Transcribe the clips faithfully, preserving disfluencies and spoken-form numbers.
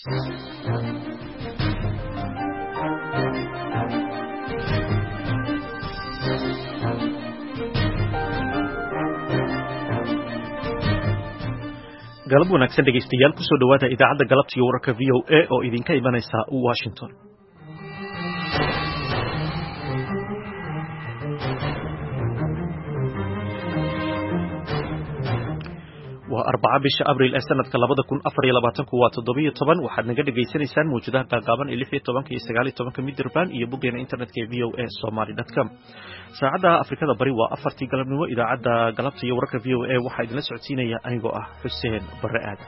galab wanaagsan dhegeystayaal ku soo dhawaada idaacadda galabta iyo wararka V O A oo idinka imanaysa Washington. waa arbaca bisha abriil ee sanadka labada kun afar iyo labaatan waa toddoba iyo toban waxaad naga dhageysanaysaan mawjadaha gaagaaban ee lix iyo toban iyo sagaal iyo toban midraband iyo boggeena internetka ee v o a somali dot com. saacadda Afrikada Bari waa afartii galabnimo. idaacadda galabta iyo wararka V O A waxaa idinla socodsiinaya anigoo ah Xuseen Barre Aadan.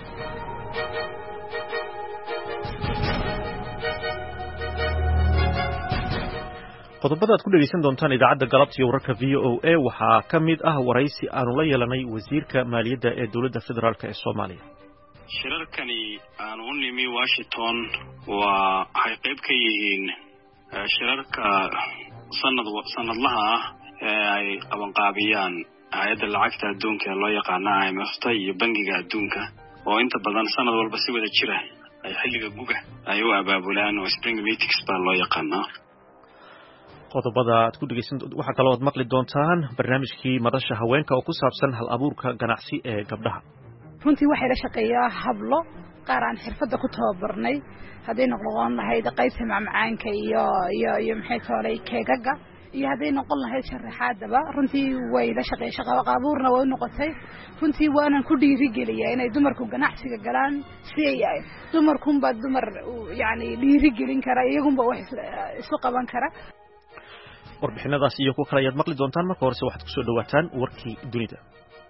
qodobada aad ku dhageysan doontaan idaacadda galabta iyo wararka V O A waxaa ka mid ah waraysi aanu la yeelanay wasiirka maaliyadda ee dowladda federaalk ee Soomaaliya. shirarkani aan u nimi Washington waa ay qayb ka yihiin shirarka sanad sanadlaha ah ee ay qabanqaabiyaan hay'adda lacagta adduunka ee loo yaqaan I M F iyo bangiga adduunka oo inta badan sanad walba si wada jira ay xilliga guga ay u abaabulaan oo spring meetings baa loo yaqaanaa. qodobada aad ku dhageysan waxa kale oo aad maqli doontaan barnaamijkii madasha haweenka oo ku saabsan hal abuurka ganacsi ee gabdhaha. runtii waxay la shaqeeyaa hablo qaar aan xirfadda ku tababarnay hadday noqon lahayd qaybta macmacaanka iyo iyo iyo maxay toolay keegaga iyo hadday noqon lahayd sharaxaadaba runtii way la shaqeeyay shaqo qaabuurna way noqotay. runtii waanan ku dhiirigeliyay inay dumarku ganacsiga galaan si ay dumarkunba dumar yani dhiirigelin kara iyagunba wax isu qaban kara. warbixinadaas iyo kuwa kale ayaad maqli doontaan. marka horese waxaad ku soo dhawaataan warkii dunida.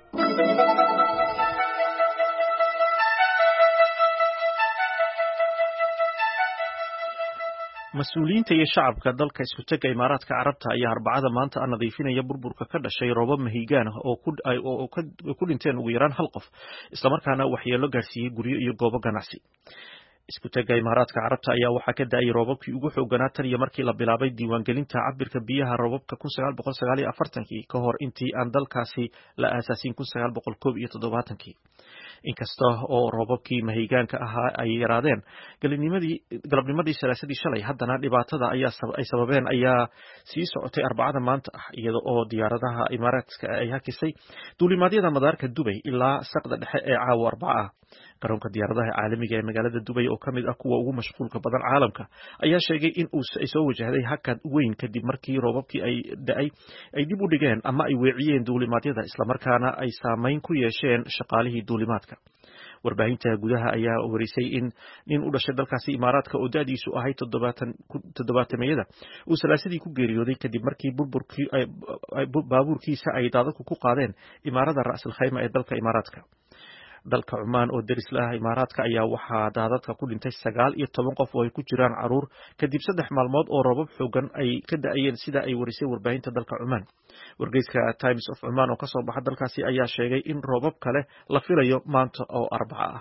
mas-uuliyiinta iyo shacabka dalka isku tega Imaaraadka Carabta ayaa arbacada maanta aan nadiifinaya burburka ka dhashay roobab mahigaan oo ku oo ku dhinteen ugu yaraan hal qof isla markaana waxyeelo gaarsiiyay guryo iyo goobo ganacsi. isku tega Imaaraadka Carabta ayaa waxa ka daayay roobabkii ugu xooganaa tan iyo markii la bilaabay diiwaangelinta cabirka biyaha roobabka kun sagaal boqol sagaal iyo afartan ka hor intii aan dalkaasi la aasaasin kun sagaal boqol koob iyo toddobaatan. inkasta oo roobabkii mahigaanka ahaa ay yaraadeen galabnimadii galabnimadii salaasadii shalay haddana dhibaatada ayaa ay sababeen ayaa sii socotay arbacada maanta ah iyada oo diyaaradaha Imaaraadka ay hakisay duulimaadyada madaarka Dubai ilaa saqda dhexe ee caawa arbaca. garoonka diyaaradaha caalamiga ee magaalada Dubai oo kamid ah kuwa ugu mashquulka badan caalamka ayaa sheegay in uu soo wajahday hakad weyn kadib markii roobabkii ay da'ay ay dib u dhigeen ama ay weeciyeen duulimaadyada isla markaana ay saameyn ku yeesheen shaqaalihii duulimaadka. warbaahinta gudaha ayaa warisay in nin u dhashay dalkaasi Imaaraadka oo da'diisu ahay toddobaatameyada uu salaasadii ku geeriyooday kadib markii burburkii baabuurkiisa ay daadadku ku qaadeen imaarada Ra'sul Khayma ee dalka Imaaraadka. dalka Oman oo deris la ah Imaaraadka ayaa waxaa daadadka ku dhintay sagaal iyo toban qof oo ay ku jiraan caruur kadib saddex maalmood oo roobab xoogan ay ka da'ayeen sida ay warisay warbaahinta dalka Oman. wargeyska Times of Oman oo ka soo baxa dalkaasi ayaa sheegay in roobab kale la filayo maanta oo arbaca ah.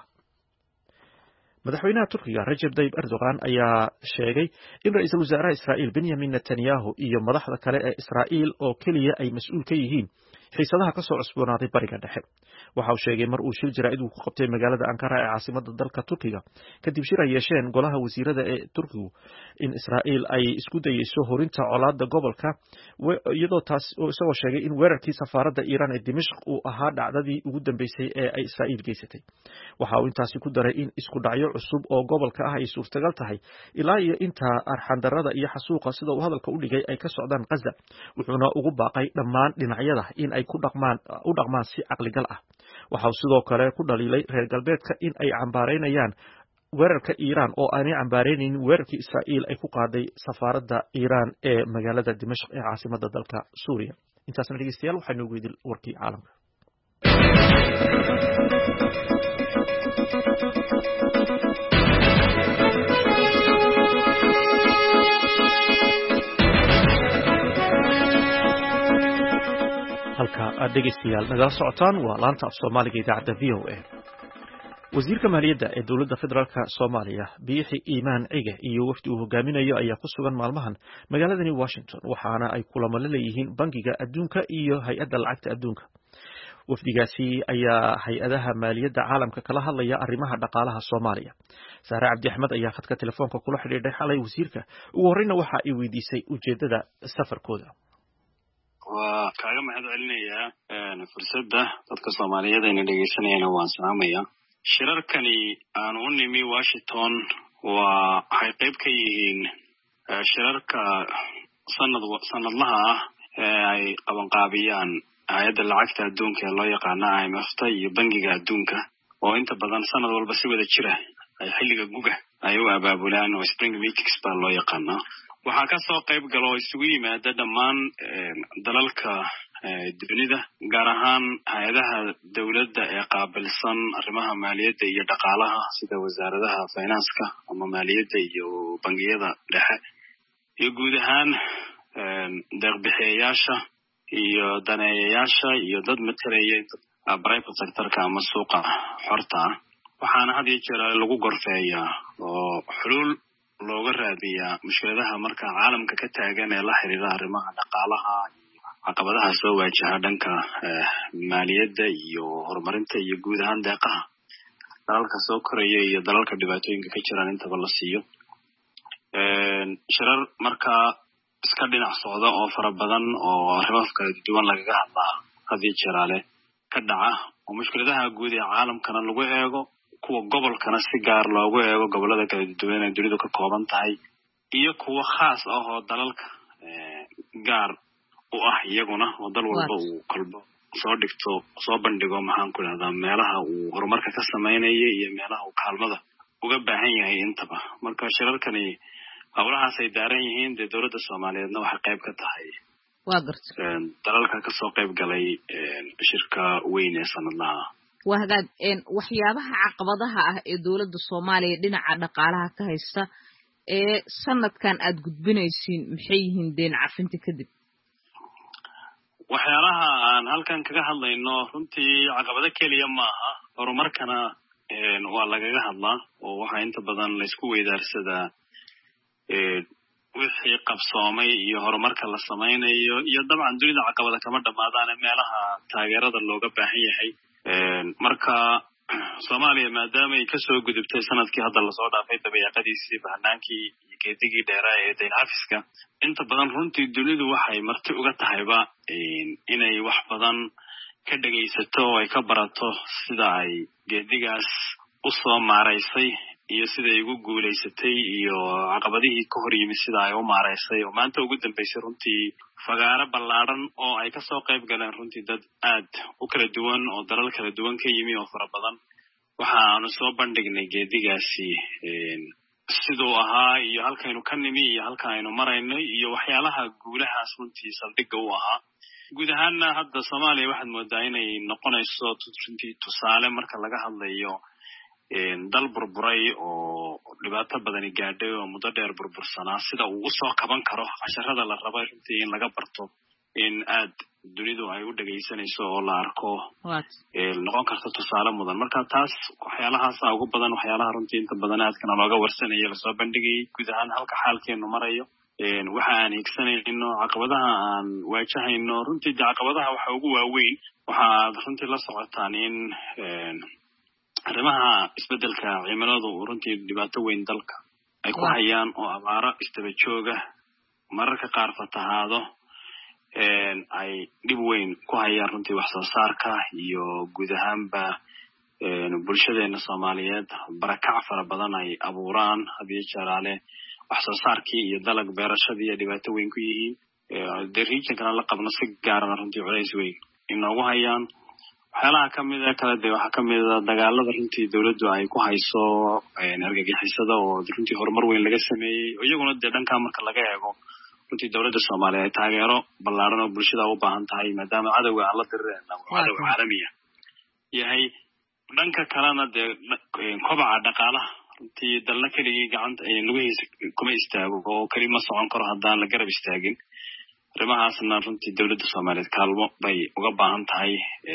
madaxweynaha Turkiga Recep Tayyip Erdogan ayaa sheegay in ra'iisul wasaaraha Israa'iil Benjamin Netanyahu iyo madaxda kale ee Israa'iil oo kaliya ay mas'uul ka yihiin xiisadaha ka soo cusboonaaday bariga dhexe. waxa uu sheegay mar uu shir jaraa'id ku qabtay magaalada Ankara ee caasimadda dalka Turkiga kadib shir ay yeesheen golaha wasiirada ee Turkigu in Israa'iil ay isku dayayso horinta colaadda gobolka iyadoo taas oo isagoo sheegay in weerarkii safaaradda Iran ee Dimashq uu ahaa dhacdadii ugu dambeysay ee ay Israa'iil geysatay. waxa uu intaasi ku daray in isku dhacyo cusub oo gobolka ah ay suurtagal tahay ilaa iyo inta arxandarrada iyo xasuuqa sida uu hadalka u dhigay ay ka socdaan Gaza, wuxuuna ugu baaqay dhammaan dhinacyada in ay ku dhaqmaan u dhaqmaan si caqligal ah. waxa uu sidoo kale ku dhaliilay reer galbeedka in ay cambaareynayaan weerarka Iran oo aanay cambaareynin weerarkii Israa'iil ay ku qaaday safaaradda Iran ee magaalada Dimashq ee caasimadda dalka Suuriya. intaasna dhegeystayaal waxaa noogu idil warkii caalamka. halka aad dhegeystayaal nagala socotaan waa laanta af Soomaaliga idaacadda V O A. wasiirka maaliyadda ee dowladda federaalka Soomaaliya Biixi Iimaan Cige iyo wafdi uu hogaaminayo ayaa ku sugan maalmahan magaaladani Washington waxaana ay kulamo la leeyihiin bangiga adduunka iyo hay'adda lacagta adduunka. wafdigaasi ayaa hay-adaha maaliyadda caalamka kala hadlaya arrimaha dhaqaalaha Soomaaliya. Sahre Cabdi Axmed ayaa khadka telefoonka kula xidhiidhay xalay wasiirka. Ugu horreyna waxa ay weydiisay ujeedada safarkooda. waa kaaga mahad celinayaa fursadda dadka Soomaaliyeed ayna dhegeysanayaan waan salaamayaa. Shirarkani aan u nimi Washington waa waxay qayb ka yihiin shirarka sanad sanadlaha ah ee ay qabanqaabiyaan hay'adda lacagta adduunka ee loo yaqaan I M F iyo bangiga adduunka oo inta badan sanad walba si wada jira ay xilliga guga ay u abaabulaan oo spring meetings baa loo yaqaanaa. waxaa ka soo qayb galo isugu yimaada dhammaan dalalka dunida gaar ahaan hay'adaha dawladda ee qaabilsan arrimaha maaliyadda iyo dhaqaalaha sida wasaaradaha finance-ka ama maaliyadda iyo bangiyada dhexe iyo guud ahaan deeq-bixiyeyaasha iyo daneeyayaasha iyo dad matalaya private sector-ka ama suuqa xorta ah. waxaana had iyo jeer lagu gorfeeyaa oo xulul looga raadiyaa mushkiladaha marka caalamka ka taagan ee la xiriira arrimaha dhaqaalaha iyo caqabadaha soo waajaha dhanka maaliyadda iyo horumarinta iyo guud ahaan deeqaha dalalka soo koraya iyo dalalka dhibaatooyinka ka jiraan intaba la siiyo. shirar markaa iska dhinac socda oo fara badan oo arrimaha kala duwan lagaga hadlaa had iyo jeer ka dhaca oo mushkiladaha guud ee caalamkana lagu eego kuwa gobolkana si gaar loogu eego gobolada kala duwan ee dunidu ka kooban tahay iyo kuwa khaas ah oo dalalka gaar u ah iyaguna oo dal walba uu kalbo soo dhigto soo bandhigo maxaan ku raahdaa meelaha uu horumarka ka sameeyay iyo meelaha uu kaalmada uga baahan yahay intaba. marka shirarkani hawlahaas ay daaran yihiin de dawladda Soomaaliyeedna waxa qayb ka tahay waa gartay dalalka ka soo qayb galay shirka weyn ee sanadlaha. waa hagaag waxyaabaha caqabadaha ah ee dawladda Soomaaliya dhinaca dhaqaalaha ka haysta ee sanadkan aad gudbinaysiin maxay yihiin deen cafinta kadib? waxyaalaha aan halkan kaga hadlayno runtii caqabado kaliya maaha, horumarkana waa lagaga hadlaa oo waxa inta badan la isku weydaarsadaa wixii qabsoomay iyo horumarka la sameynayo iyo dabcan dunida caqabada kama dhamaadaan meelaha taageerada looga baahan yahay. marka Soomaaliya maadaama ay ka soo gudubtay sanadkii hadda la soo dhaafay dabeecadiisii bahanaankii iyo geedigii dheeraa ee deyn cafiska inta badan runtii dunidu waxay marti uga tahayba inay wax badan ka dhageysato oo ay ka barato sida ay geedigaas u soo maaraysay iyo sida ay ugu guuleysatay iyo caqabadihii ka hor yimid sida ay u maaraysay oo maanta ugu dambeysay runtii fagaaro ballaaran oo ay ka soo qayb galeen runtii dad aad u kala duwan oo dalal kala duwan ka yimi oo fara badan. waxaanu soo bandhignay geedigaasi siduu ahaa iyo halkaynu ka nimi iyo halka aynu marayno iyo waxyaalaha guulahaas runtii saldhigga u ahaa. guud ahaanna hadda Soomaaliya waxaad moodaa inay noqonayso runtii tusaale marka laga hadlayo dal burburay oo dhibaato badani gaadhay oo muddo dheer burbursanaa sida uu u soo kaban karo casharada la rabo runtii in laga barto in aad dunidu ay u dhageysanayso oo la arko noqon karto tusaale mudan. marka taas waxyaalahaas ugu badan waxyaalaha runtii inta badan aadkana looga warsanayo la soo bandhigay guud ahaan halka xaalkeenu marayo waxa aan higsanayno caqabadaha aan waajahayno runtii caqabadaha waxa ugu waaweyn waxaad runtii la socotaan in arrimaha isbedelka cimiladu runtii dhibaato weyn dalka ay ku hayaan oo abaaro istaba jooga mararka qaar fatahaado ay dhib weyn ku hayaan runtii wax soo saarka iyo guud ahaanba bulshadeena Soomaaliyeed barakac fara badan ay abuuraan hadii jaraale wax soo saarkii iyo dalag beerashadii iyo dhibaato weyn ku yihiin deegaanka la qabno si gaar ah runtii culays weyn inoogu hayaan. waxyaalaha kamid ah kala de waxa kamid ah dagaalada runtii dawladdu ay ku hayso argagixisada oo runtii horumar weyn laga sameeyay iyaguna de dhanka marka laga eego runtii dawladda Soomaaliya ay taageero ballaaran oo bulshada u baahan tahay maadaama cadawga aan la dirirayna cadow caalami ah yahay. dhanka kalena de kobaca dhaqaalaha runtii dalna keligii gacanta lugihiisa kuma istaago oo kali ma socon karo haddaan la garab istaagin. arrimahaasna runtii dawladda Soomaaliyeed kaalmo bay uga baahan tahay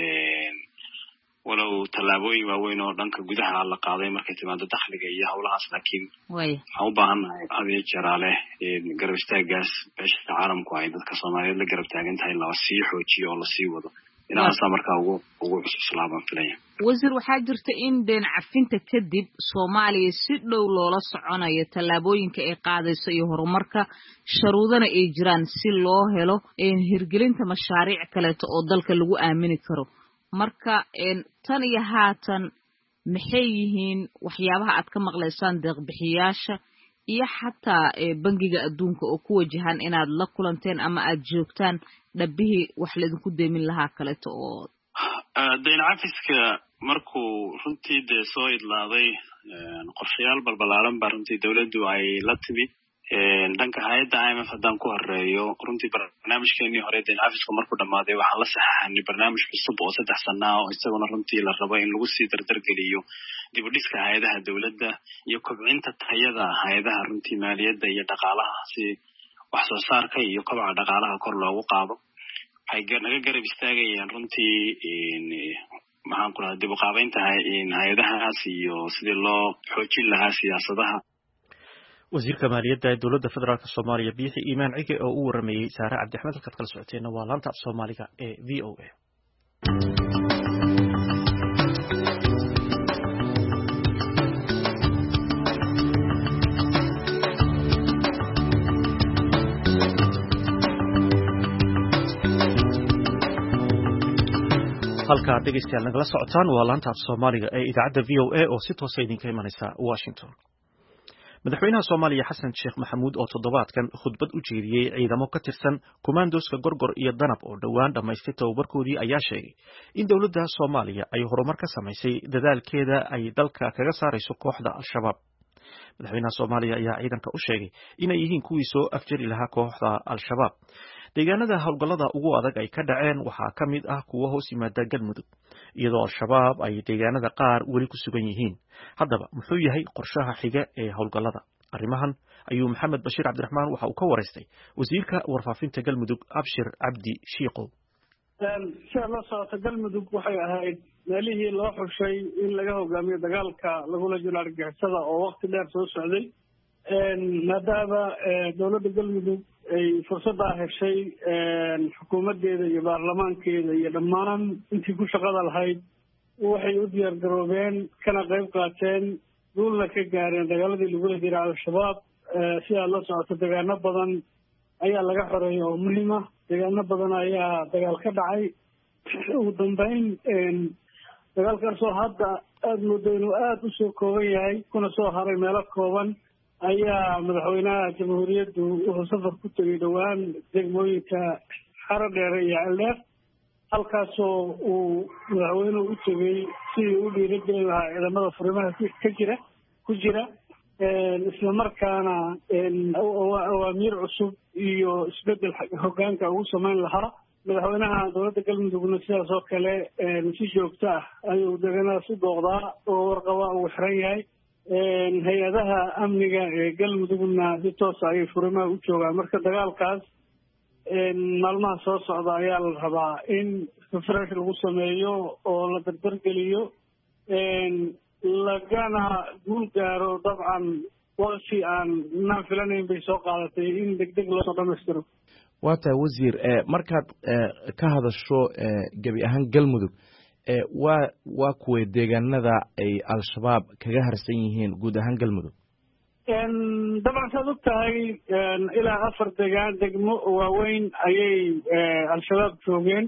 walow tallaabooyin waaweyn oo dhanka gudaha la qaaday markay timaado dakhliga iyo hawlahaas laakiin waxaan u baahannahay hadii jaraale garab istaagaas beesha caalamku ay dadka Soomaaliyeed la garab taagan tahay la sii xoojiyo oo la sii wado inaasa markaa ugu ugu cususlaaban filaya wasiir waxaa jirta in deen cafinta kadib Soomaaliya si dhow loola soconayo tallaabooyinka ay qaadayso iyo horumarka sharuudana ay jiraan si loo helo in hirgelinta mashaariic kale oo dalka lagu aamini karo marka in tan iyo haatan maxay yihiin waxyaabaha aad ka maqlaysaan deeq bixiyaasha iyo xataa bangiga adduunka oo ku wajahan inaad la kulanteen ama aad joogtaan dhabihii wax laydinku deemin lahaa kaleeto oo deen cafiska markuu runtii dee soo idlaaday qorshayaal balbalaaran baa runtii dawladdu ay la timid dhanka hay'adda I M F haddaan ku horeeyo runtii barnaamijkeenii hore deen cafiska markuu dhammaaday waxaan la saxaxanay barnaamij cusub oo saddex sana ah oo isaguna runtii la rabo in lagu sii dardargeliyo dib u dhiska hay'adaha dawladda iyo kobcinta tayada hay'adaha runtii maaliyadda iyo dhaqaalaha si wax soo saarka iyo kobaca dhaqaalaha kor loogu qaado waxay naga garab istaagayaan runtii maxaan ku rahaa dib u qaabaynta hay'adahaas iyo sidii loo xoojin lahaa siyaasadaha wasiirka maaliyadda ee dowladda federaalk Soomaaliya Biixi Iimaan Cige oo u waramayay Saare Cabdi Axmed halkaad kala socoteena waa laanta af Soomaaliga ee V O A halka dhegeystayaal nagala socotaan waa laanta af Soomaaliga ee idaacadda V O A oo si toos ah idinka imanaysa Washington madaxweynaha Soomaaliya Xasan Sheekh Maxamuud oo toddobaadkan khudbad u jeediyay ciidamo ka tirsan Commandoska Gorgor iyo Danab oo dhawaan dhamaystay tababarkoodii ayaa sheegay in dawladda Soomaaliya ay horumar ka samaysay dadaalkeeda ay dalka kaga saarayso kooxda Al-Shabaab madaxweynaha Soomaaliya ayaa ciidanka u sheegay inay yihiin kuwii soo afjari lahaa kooxda Al-Shabaab deegaanada hawlgallada ugu adag ay ka dhaceen waxaa ka mid ah kuwa hoos yimaada Galmudug iyadoo Al-Shabaab ay deegaanada qaar weli ku sugan yihiin haddaba muxuu yahay qorshaha xiga ee hawlgallada arrimahan ayuu Maxamed Bashiir Cabdiraxmaan waxa uu ka wareystay wasiirka warfaafinta Galmudug Abshir Cabdi Shiiqo sida la socota Galmudug waxay ahayd meelihii loo xushay in laga hogaamiyo dagaalka lagula jiro argagixisada oo waqti dheer soo socday maadaama dowladda Galmudug ay fursada heshay xukuumadeeda iyo baarlamaankeeda iyo dhammaan intii ku shaqada lahayd waxay u diyaar garoobeen kana qayb qaateen guulna ka gaareen dagaaladii lagula jiray Al-Shabaab sida la socota deegaano badan ayaa laga xoreeyay oo muhiim ah deegaano badan ayaa dagaal ka dhacay ugu dambeyn dagaalkaasoo hadda aada moodo inuu aada u soo kooban yahay kuna soo haray meelo kooban ayaa madaxweynaha jamhuuriyaddu wuxuu safar ku tegay dhowaan degmooyinka Xaro Dheere iyo Ceeldheer halkaasoo uu madaxweynuhu u tegay sidii u dhiirigelin lahaa ciidamada furimaha ka jira ku jira isla markaana awaamiir cusub iyo isbedel hoggaanka ugu samayn lahaa madaxweynaha dowladda Galmudugna sidaas oo kale si joogto ah ayuu deegaanadaas u booqdaa oo warqaba uu xiran yahay hay-adaha amniga ee Galmudugna si toos ah ayay furimaha u joogaan marka dagaalkaas maalmaha soo socda ayaa la rabaa in refresh lagu sameeyo oo la dardargeliyo lagana guul gaaro dabcan waqti aan naan filanayn bay soo qaadatay in degdeg loo soo dhamaystiro waa tahay wasiir markaad ka hadasho gebi ahaan Galmudug waa waa kuway deegaanada ay Al-Shabaab kaga harsan yihiin guud ahaan Galmudug dabcan saad og tahay ilaa afar deegaan degmo waaweyn ayay Al-Shabaab joogeen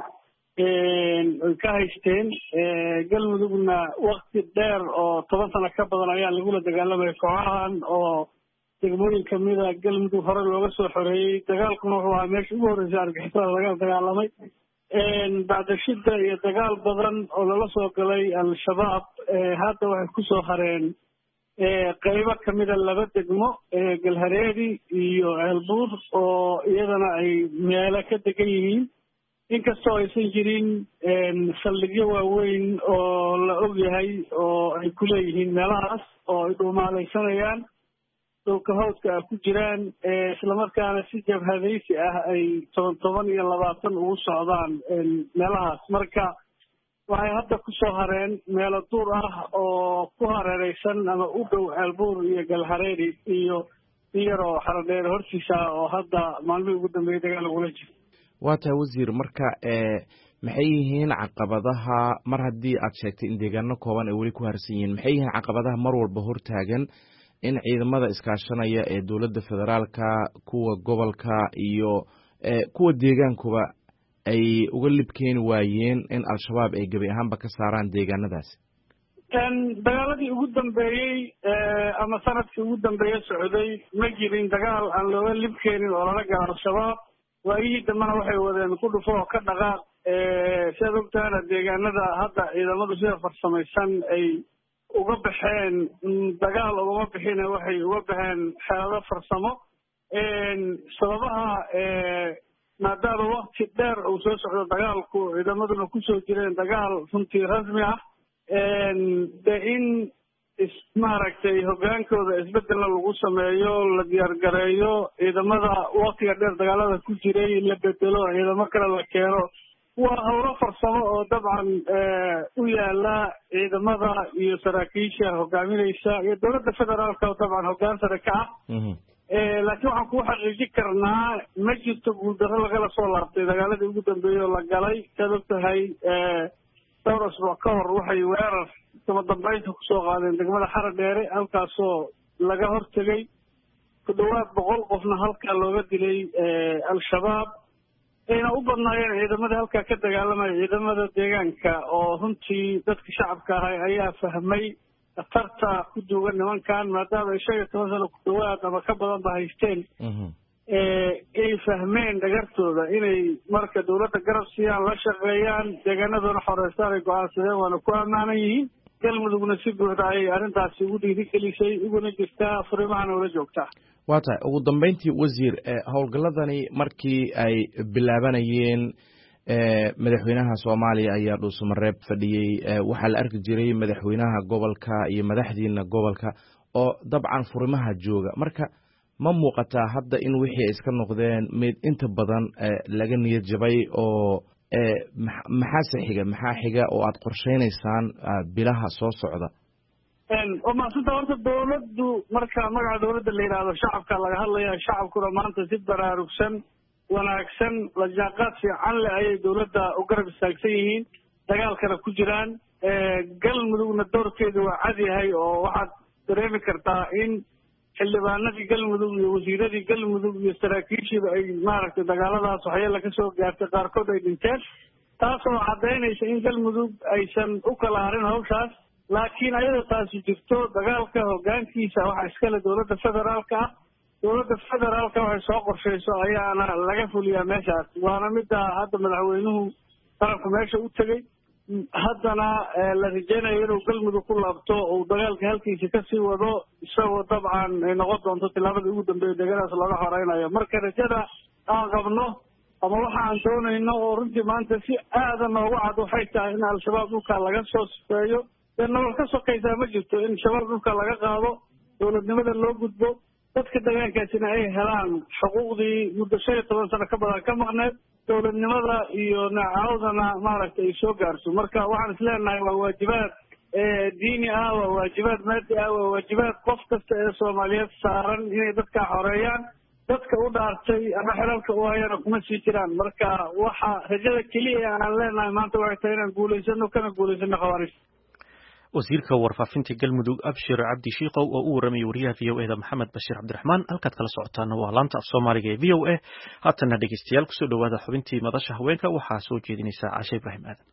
ka haysteen Galmudugna waqti dheer oo toban sano ka badan ayaa lagula dagaalamaya kooxahan oo degmooyin kamida Galmudug hore looga soo xoreeyey dagaalkuna wuxuu ahaa meesha ugu horreysay argixisada laga dagaalamay bacda shida iyo dagaal badan oo lala soo galay Al-Shabaab hadda waxay kusoo hareen qaybo kamida laba degmo Galhareedi iyo Ceelbuur oo iyadana ay meelo ka degan yihiin inkastoo aysan jirin saldhigyo waaweyn oo la og yahay oo ay ku leeyihiin meelahaas oo ay dhuumaalaysanayaan dhulka hawdka ku jiraan islamarkaana si jabhadaysi ah ay toban toban iyo labaatan ugu socdaan meelahaas marka waxay hadda kusoo hareen meelo duur ah oo ku hareereysan ama u dhow Ceelbuur iyo Galhareedi iyo iyaroo Xaro Dheere hortiisa oo hadda maalmihii ugu dambeeyay dagaal lagula jiro waa tahay wasiir marka maxay yihiin caqabadaha mar haddii aad sheegtay in deegaano kooban ay weli ku harsan yihiin maxay yihiin caqabadaha mar walba hortaagan in ciidamada iskaashanaya ee dowladda federaalka kuwa gobolka iyo kuwa deegaankuba ay uga libkeeni waayeen in al-shabaab ay gebi ahaanba ka saaraan deegaanadaasi dagaaladii ugu dambeeyey ama sanadkii ugu dambeeye socday ma jirin dagaal aan looga libkeenin oo lala galo al-shabaab waayihii dambena waxay wadeen ku dhufo oo ka dhaqaaq siaad ogtahana deegaanada hadda ciidamadu sida farsamaysan ay uga baxeen dagaal ugama bixin waxay uga baxeen xeelado farsamo sababaha maadaama wakti dheer uu soo socdo dagaalku ciidamaduna kusoo jireen dagaal runtii rasmi ah de in maaragtay hogaankooda isbedelna lagu sameeyo la diyaargareeyo ciidamada waktiga dheer dagaalada ku jiray la bedelo ciidamo kale la keeno waa howlo farsamo oo dabcan u yaala ciidamada iyo saraakiisha hogaaminaysa iyo dowladda federaalka oo dabcan hoggaan sare ka ah laakiin waxaan kuu xaqiijin karnaa ma jirto guuldarro lagala soo laabtay dagaaladii ugu dambeeyey oo la galay saad og tahay dhowr asbuuc ka hor waxay weerar kama dambaynta kusoo qaadeen degmada xara dheere halkaasoo laga hortegay ku dhawaad boqol qofna halkaa looga dilay al-shabaab ayna u badnaayeen ciidamadii halkaa ka dagaalamaya ciidamada deegaanka oo runtii dadka shacabka ahay ayaa fahmay khatarta ku duugan nimankan maadaama ay shan iyo toban sano ku dhawaad ama ka badan ba haysteen ay fahmeen dhagartooda inay marka dowladda garab siiyaan la shaqeeyaan deegaanadoona xoreystaan ay go-aansadeen waana ku ammaanan yihiin galmudugna si buuxda ayay arrintaasi ugu dhiirigelisay uguna jirtaa furiimahana ula joogtaa waa tahay ugu dambeyntii wasiir howlgalladani markii ay bilaabanayeen madaxweynaha soomaaliya ayaa dhuusamareeb fadhiyey waxaa la arki jiray madaxweynaha gobolka iyo madaxdiina gobolka oo dabcan furimaha jooga marka ma muuqataa hadda in wixii ay iska noqdeen mid inta badan laga niyad jabay oo maxaase xiga maxaa xiga oo aad qorsheynaysaan bilaha soo socda waa maasanta horta dowladdu marka magaca dowladda la yidhaahdo shacabka laga hadlaya shacabkuna maanta si baraarugsan wanaagsan la jaanqaad fiican leh ayay dowladda u garab istaagsan yihiin dagaalkana ku jiraan galmudugna doorkeedu waa cad yahay oo waxaad dareemi kartaa in xildhibaanadii galmudug iyo wasiiradii galmudug iyo saraakiishiiba ay maaragtay dagaaladaas waxyeela ka soo gaartay qaarkood ay dhinteen taasoo caddaynaysa in galmudug aysan u kala harin hawshaas laakiin ayadoo taasi jirto dagaalka hoggaankiisa waxaa iskale dowladda federaalka ah dowladda federaalka waxay soo qorshayso ayaana laga fuliyaa meeshaas waana midda hadda madaxweynuhu qaranku meesha u tegey haddana la rajeynayo inuu galmudug ku laabto uu dagaalka halkiisa kasii wado isagoo dabcan ay noqon doonto tillaabadii ugu dambeeya deegadaas looga horeynayo marka rajada aan qabno ama waxa aan doonayno oo runtii maanta si aada noogu cad waxay tahay in al-shabaab dhulka laga soo sifeeyo dee nolol ka sokaysaa ma jirto in shabaab dhulka laga qaado dowladnimada loo gudbo dadka deegaankaasina ay helaan xuquuqdii muddo shan iyo toban sano ka badan ka maqneed dowladnimada iyo nacaawdana maaragtay ay soo gaarso marka waxaan isleenahay waa waajibaad diini ah waa waajibaad maadi ah waa waajibaad qof kasta ee soomaaliyeed saaran inay dadkaa xoreeyaan dadka u dhaartay ama xelalka u hayana kuma sii jiraan marka waxa rajada keliya aan leenahay maanta waxay tahay inaan guulaysano kana guulaysano khawaarij wasiirka warfaafinta galmudug abshir cabdi shiikow oo u warramayay wariyaha v o e da maxamed bashiir cabdiraxmaan halkaad kala socotaana waa laanta af soomaaliga ee v o a haatana dhegeystayaal kusoo dhawaada xubintii madasha haweenka waxaa soo jeedinaysaa cashe ibraahim aadan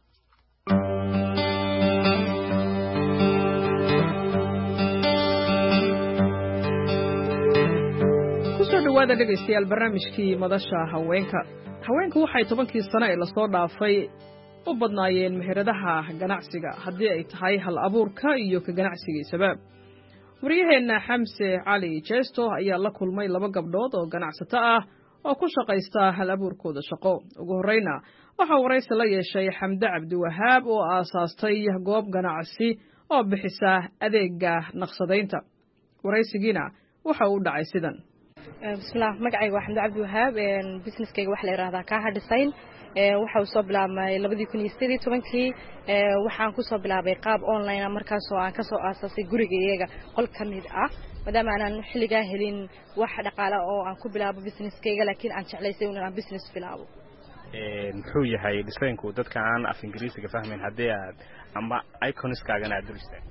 kusoo dhawaada dhegeystayaal barnaamijkii madasha haweenka haweenku waxay tobankii sano ee lasoo dhaafay u badnaayeen meheradaha ganacsiga haddii ay tahay hal abuurka iyo ka ganacsigiisaba waryaheenna xamse cali jeesto ayaa la kulmay laba gabdhood oo ganacsato ah oo ku shaqaysta hal abuurkooda shaqo ugu horreyna waxaa waraysi la yeeshay xamde cabdiwahaab oo aasaastay goob ganacsi oo bixisa adeega naqsadaynta waraysigiina waxa uu dhacay sidan bismillaah magacayga waa xamde cabdiwahaab businesskayga waxa la yidhahdaa kaaha dhisayn waxa uu soo bilaabmay labadii kun iyo sideed iyo tobankii waxaan ku soo bilaabay qaab online markaasoo aan ka soo aasaasay guriga iyaga qol ka mid ah maadaama aanan xilligaa helin wax dhaqaale oo aan ku bilaabo businesskayga laakiin aan jeclaysay in aan business bilaabo muxuu yahay designku dadka aan af ingiriisiga fahmin haddii aad ama iconiskaagana aad duristaan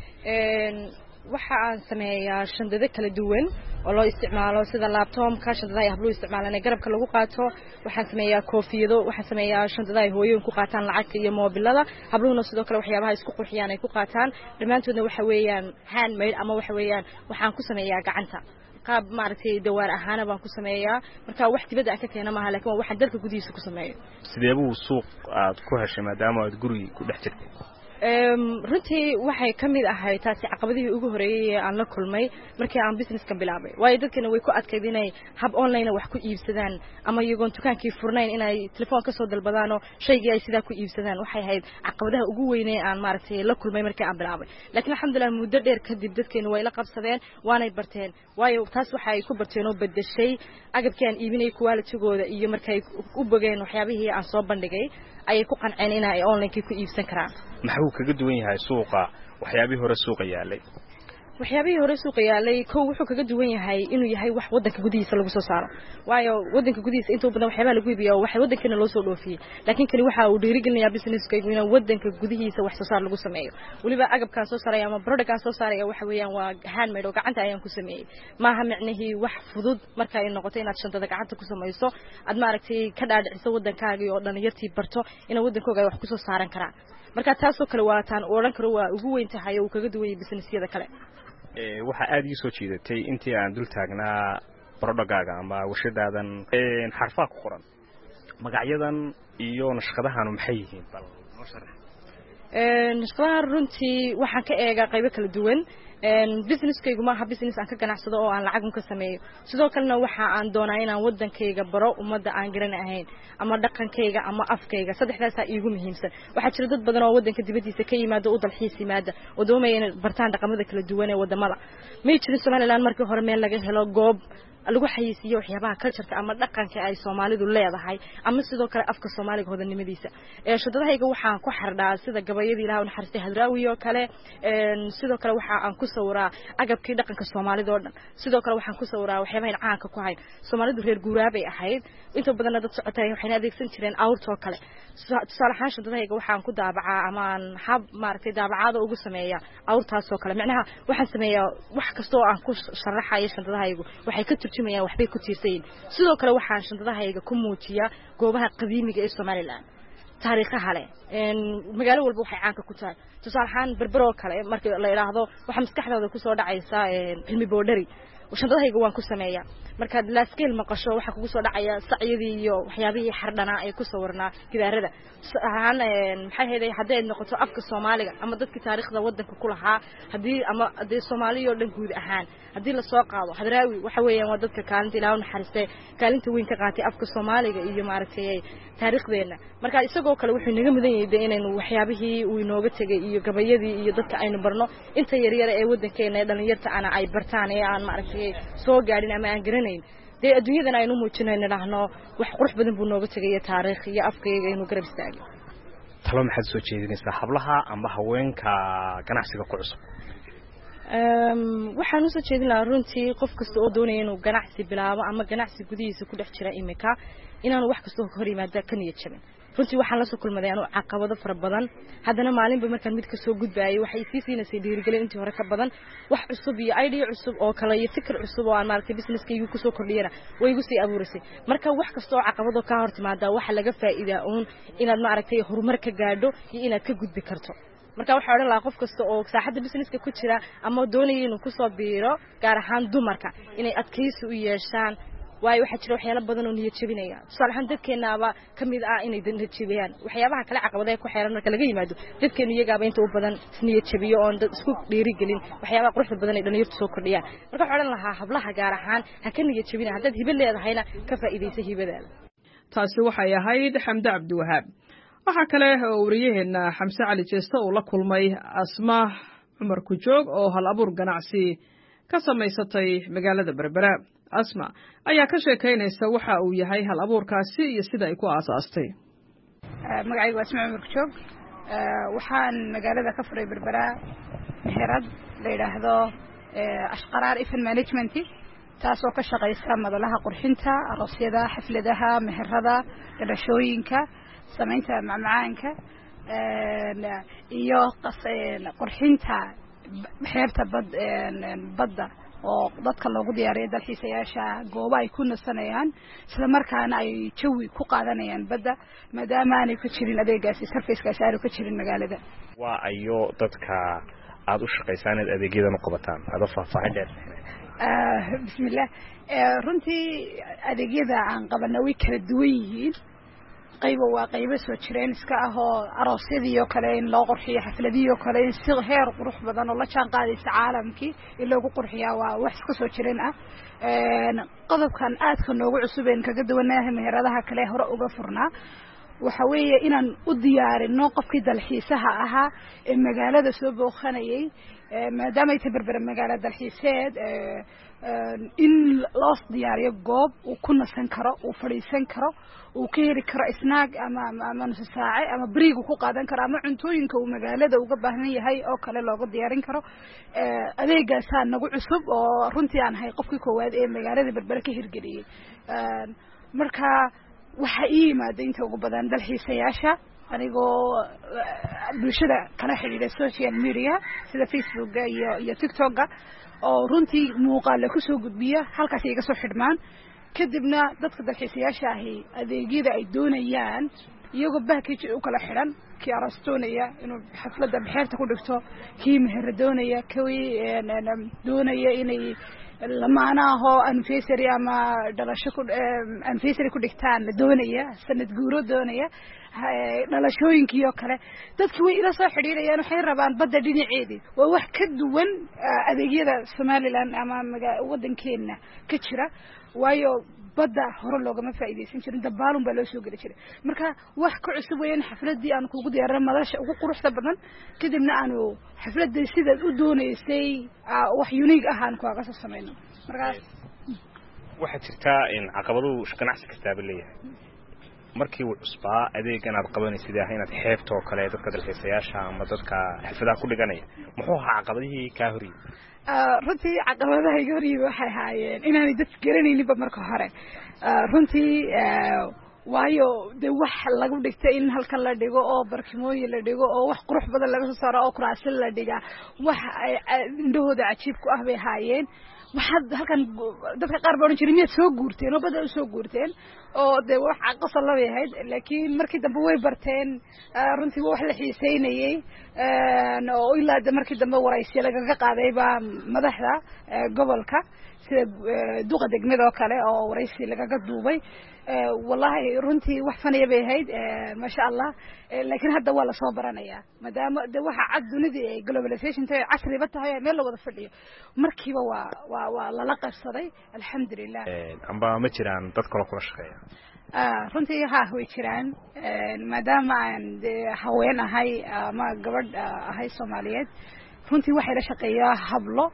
waxa aan sameeyaa shandado kala duwan oo loo isticmaalo sida laptopka shandada ay habluhu isticmaalaan garabka lagu qaato waxaan sameeyaa koofiyado waxaan sameeyaa shandada ay hooyooyinku qaataan lacagta iyo moobilada habluhuna sidoo kale waxyaabaha isku qurxiyaan ay ku qaataan dhammaantoodna waxa weeyaan handmade ama waxa weeyaan waxaan ku sameeyaa gacanta qaab maaragtay dawaar ahaan baan ku sameeyaa marka wax dibadda aan ka keena maaha laakiin waxaan dalka gudihiisa ku sameeyo sidee buu suuq aad ku heshay maadaama aad guriga ku dhex jirtay runtii waxay ka mid ahayd taasi caqabadihii ugu horeeyay ee aan la kulmay markii aan businesskan bilaabay waayo dadkana way ku adkayd inay hab online wax ku iibsadaan ama iyagoon dukaankii furnayn inay telefoon ka soo dalbadaan oo shaygii ay sidaa ku iibsadaan waxay ahayd caqabadaha ugu weyn ee aan maaragtay la kulmay markii aan bilaabay laakiin alxamdulillah muddo dheer kadib dadkeena way la qabsadeen waanay barteen waayo taas waxay ku barteen oo bedeshay agabkii aan iibinay quality-gooda iyo markay u bogeen waxyaabihii aan soo bandhigay ayay ku qanceen in ay online-kii ku iibsan karaan maxuu kaga duwan yahay suuqa waxyaabihii hore suuqa yaalay waxyaabihii hore suuqa yaalay kow wuxuu kaga duwan yahay inuu yahay wax wadanka gudihiisa lagu soo saaro waayo wadanka gudihiisa inta badan waxyaabaha lagu iibiyo waxa wadankeena loo soo dhoofiyay laakiin kali waxa uu dhiirigelinayaa businesskaygu in wadanka gudihiisa wax soo saar lagu sameeyo waliba agabkaan soo saaraya ama productkaan soo saaraya waxa weeyaan waa handmade oo gacanta ayaan ku sameeyay maaha macnaheedu wax fudud marka ay noqoto inaad shantada gacanta ku samayso aad maaragtay ka dhaadhiciso wadankaaga oo dhalinyartii barto in wadankooga ay wax ku soo saaran karaan marka taasoo kale waa taan oran karo waa ugu weyn tahay oo kaga duwan yahay businessyada kale ee waxa aad ii soo jeedatay intii aan dul taagnaa productgaaga ama warshadaadan ee xarfaha ku qoran magacyadan iyo nashqadahan maxay yihiin bal noo sharax ee nashqadaha runtii waxaan ka eegaa qaybo kala duwan een businesskaygu ma aha business aan ka ganacsado oo aan lacag ka sameeyo sidoo kalena waxa aan doonaa inaan wadankayga baro umada aan garan ahayn ama dhaqankayga ama afkayga saddexdaas ay iigu muhiimsan waxa jira dad badan oo wadanka dibadiisa ka yimaado u dalxiis yimaada oo doonaya inay bartaan dhaqamada kala duwan ee wadamada ma jirin Soomaaliland markii hore meel laga helo goob lagu xayisiyo waxyaabaha culture ama dhaqanka ay Soomaalidu leedahay ama sidoo kale afka Soomaaliga hodanimadiisa ee shadadahayga waxaan ku xardhaa sida gabayada Ilaahay u naxariistay hadraawi oo kale een sidoo kale waxa aan ku sawiraa agabkii dhaqanka Soomaalida oo dhan sidoo kale waxaan ku sawiraa waxyaabaha caanka ku hayn Soomaalidu reer guuraabay ahayd inta badan dad socotay waxay adeegsan jireen awrto kale tusaale ahaan shadadahayga waxaan ku daabacaa ama aan hab maartay daabacaada ugu sameeyaa awrtaas oo kale macnaha waxaan sameeyaa wax kasto aan ku sharaxayo shadadahaygu waxay ka turjumayaan waxbay ku tiirsayin sidoo kale waxaan shadadahayga ku muujiyaa goobaha qadiimiga ee Soomaaliland taariikhaha leh een magaalo walba waxay caan ka ku tahay tusaale ahaan berbero kale markii la yiraahdo waxa maskaxdooda ku soo dhacaysa een cilmi boodhari shadadahayga waan ku sameeyaa marka la skill maqasho waxa kugu soo dhacaya sacyadii iyo waxyaabihii xardhana ay ku sawirnaa gidaarada ahaan maxay heeday haday noqoto afka Soomaaliga ama dadka taariikhda wadanka ku lahaa hadii ama hadii Soomaaliyo dhan guud ahaan hadii la soo qaado hadraawi waxa weeyaan waa dadka kaalinta Ilaahay u naxariistay kaalinta weyn ka qaatay afka Soomaaliga iyo maaragtay taariikhdeena marka isagoo kale wuxuu naga mudan yahay inaynu waxyaabihii uu inooga tagay iyo gabayadii iyo dadka aynu barno inta yar yar ee wadankeena ee dhalinyarta ana ay bartaan ee aan maaragtay soo gaadhin ama aan garanayn de adduunyadan aynu muujinayna dhahno wax qurux badan buu nooga tagay taariikh iyo afkayga inuu garab istaagay talo maxaad soo jeedinaysaa hablaha ama haweenka ganacsiga ku cusub um waxaan u soo jeedin lahaa runtii qof kasta oo doonaya inuu ganacsi bilaabo ama ganacsi gudihiisa ku dhex jira imika inaanu wax kasta ka hor yimaada ka niyad jabin runtii waxaan la soo kulmaday anoo caqabado fara badan haddana maalinba markaan mid ka soo gudbaayay waxay sii siinaysaa dhiirigelin intii hore ka badan wax cusub iyo idea cusub oo kale iyo fikir cusub oo aan maaragtay businesskaygu ku soo kordhiyana way igu sii abuurisay marka wax kasta oo caqabado ka hor timaada waxa laga faa'iidaa uun inaad maaragtay horumar ka gaadho iyo inaad ka gudbi karto marka waxa oran lahaa qof kasta oo saaxadda businesska ku jira ama doonaya inuu ku soo biiro gaar ahaan dumarka inay adkaysi u yeeshaan way waxa jira waxyaalo badan oo niyad jabinaya tusaale ahaan dadkeenaaba kamid ah inay niyad jabiyaan waxyaabaha kale caqabadaha ku xeeran marka laga yimaado dadkeenu iyagaaba inta u badan niyad jabiyo oo dad isku dhiirigelin waxyaabaha quruxda badan ee dhalinyartu soo kordhiyaan marka waxa oran lahaa hablaha gaar ahaan ha ka niyad jabina haddaad hibo leedahayna ka faa'iideyso hibadaada taasi waxay ahayd Xamda Cabdiwahaab waxa kale oo wariyaheena Xamse Cali Jeesto oo la kulmay Asma Cumar Kujoog oo hal abuur ganacsi ka samaysatay magaalada Berbera Asma ayaa ka sheekaynaysa waxa uu yahay hal abuurkaasi iyo sida ay ku aasaastay magacaygu Asma Cumar Kujoog waxaan magaalada ka furay Berbera meherad la yiraahdo Ashqaraar Event Management taasoo ka shaqaysa madalaha qurxinta aroosyada xafladaha meherada dhalashooyinka samaynta macmacaanka iyo qurxinta xeebta badda oo dadka loogu diyaariyo dalxiisayaasha goobo ay ku nasanayaan isla markaana ay jawi ku qaadanayaan badda maadaama aanay ka jirin adeegaasi sarfayskaasi aanu ka jirin magaalada waa ayo dadka aad u shaqaysaan inaad adeegyadan u qabataan aada faahfaahin dheer bismillah runtii adeegyada aan qabana way kala duwan yihiin qaybo waa qaybo soo jireen iska ah oo aroosyadii oo kale in loo qurxiyo xafladii oo kale in si heer qurux badan oo la jaan qaadaysa caalamkii in loogu qurxiyaa waa wax iska soo jireen ah qodobkan aadka noogu cusub een kaga duwanahay meheradaha kale hore uga furnaa waxa weeye inaan u diyaarino qofkii dalxiisaha ahaa ee magaalada soo booqanayay maadaama ay tabarbar magaalo dalxiiseed in loo diyaariyo goob uu ku nasan karo uu fadhiisan karo uu ka heli karo snaag ama ama nus saace ama bariig ku qaadan karo ama cuntooyinka uu magaalada uga baahan yahay oo kale looga diyaarin karo adeegaas nagu cusub oo runtii aan hay qofkii koowaad ee magaalada berber ka hirgeliyay marka waxa ii yimaada inta ugu badan dalxiisayaasha anigoo bulshada kala xiriira social media sida facebooka iyo iyo tiktoka oo runtii muuqaal ku soo gudbiya halkaas iga soo xidhmaan kadibna dadka dalxiisayaasha ahi adeegyada ay doonayaan iyagoo package u kala xiran kii arastoonaya inuu xafladda xeerta ku dhigto kii meher doonaya kii doonaya inay lamaanaho anniversary ama dhalasho ku anniversary ku dhigtaan la doonaya sanad guuro doonaya dhalashooyinkii oo kale dadkii way ila soo xidhiirayaan waxay rabaan badda dhinaceedii waa wax ka duwan adeegyada Somaliland ama wadankeena ka jira waayo badda hore loogama faa'iideysan jirin dabaalun baa loo soo gali jiray marka wax ka cusub weeyaan xafladii aan kugu diyaarin madasha ugu quruxda badan kadibna aanu xafladii sida u doonaysay wax unique ah aan ku aga soo sameeyno marka waxa jirta in caqabadu ganacsi kasta leeyahay markii uu cusbaa adeegan aad qabanaysid inaad xeebto kale dadka dalxiisayaasha ama dadka xafladaha ku dhiganaya muxuu ahaa caqabadihii ka horiyay runtii caqabadaha iga horiyay waxay haayeen inaan dad garanaynin ba marka hore runtii waayo de wax lagu dhigtay in halkan la dhigo oo barkimooyin la dhigo oo wax qurux badan laga soo saaro oo kuraas la dhiga wax indhahooda cajiib ku ah bay haayeen waxaad halkan dadka qaar baa oran jiray miyaad soo guurteen oo badda u soo guurteen oo de wax qosol la yahay laakiin markii dambe way barteen runtii wax la xiiseynayay oo ilaa de markii dambe waraysi laga qaaday ba madaxda gobolka sida duqa degmada oo kale oo waraysi laga duubay wallahi runtii wax fanaya bay ahayd ma sha Allah laakiin hadda waa la soo baranaya maadaama de waxa cad dunida ay globalization tahay casri ba tahay meel la wada fadhiyo markiiba waa waa waa la qabsaday alxamdulillah amba ma jiraan dad kale kula shaqeeya ah runtii ha way jiraan maadaama aan haween ahay ama gabadh ahay Soomaaliyeed runtii waxay la shaqeeyaa hablo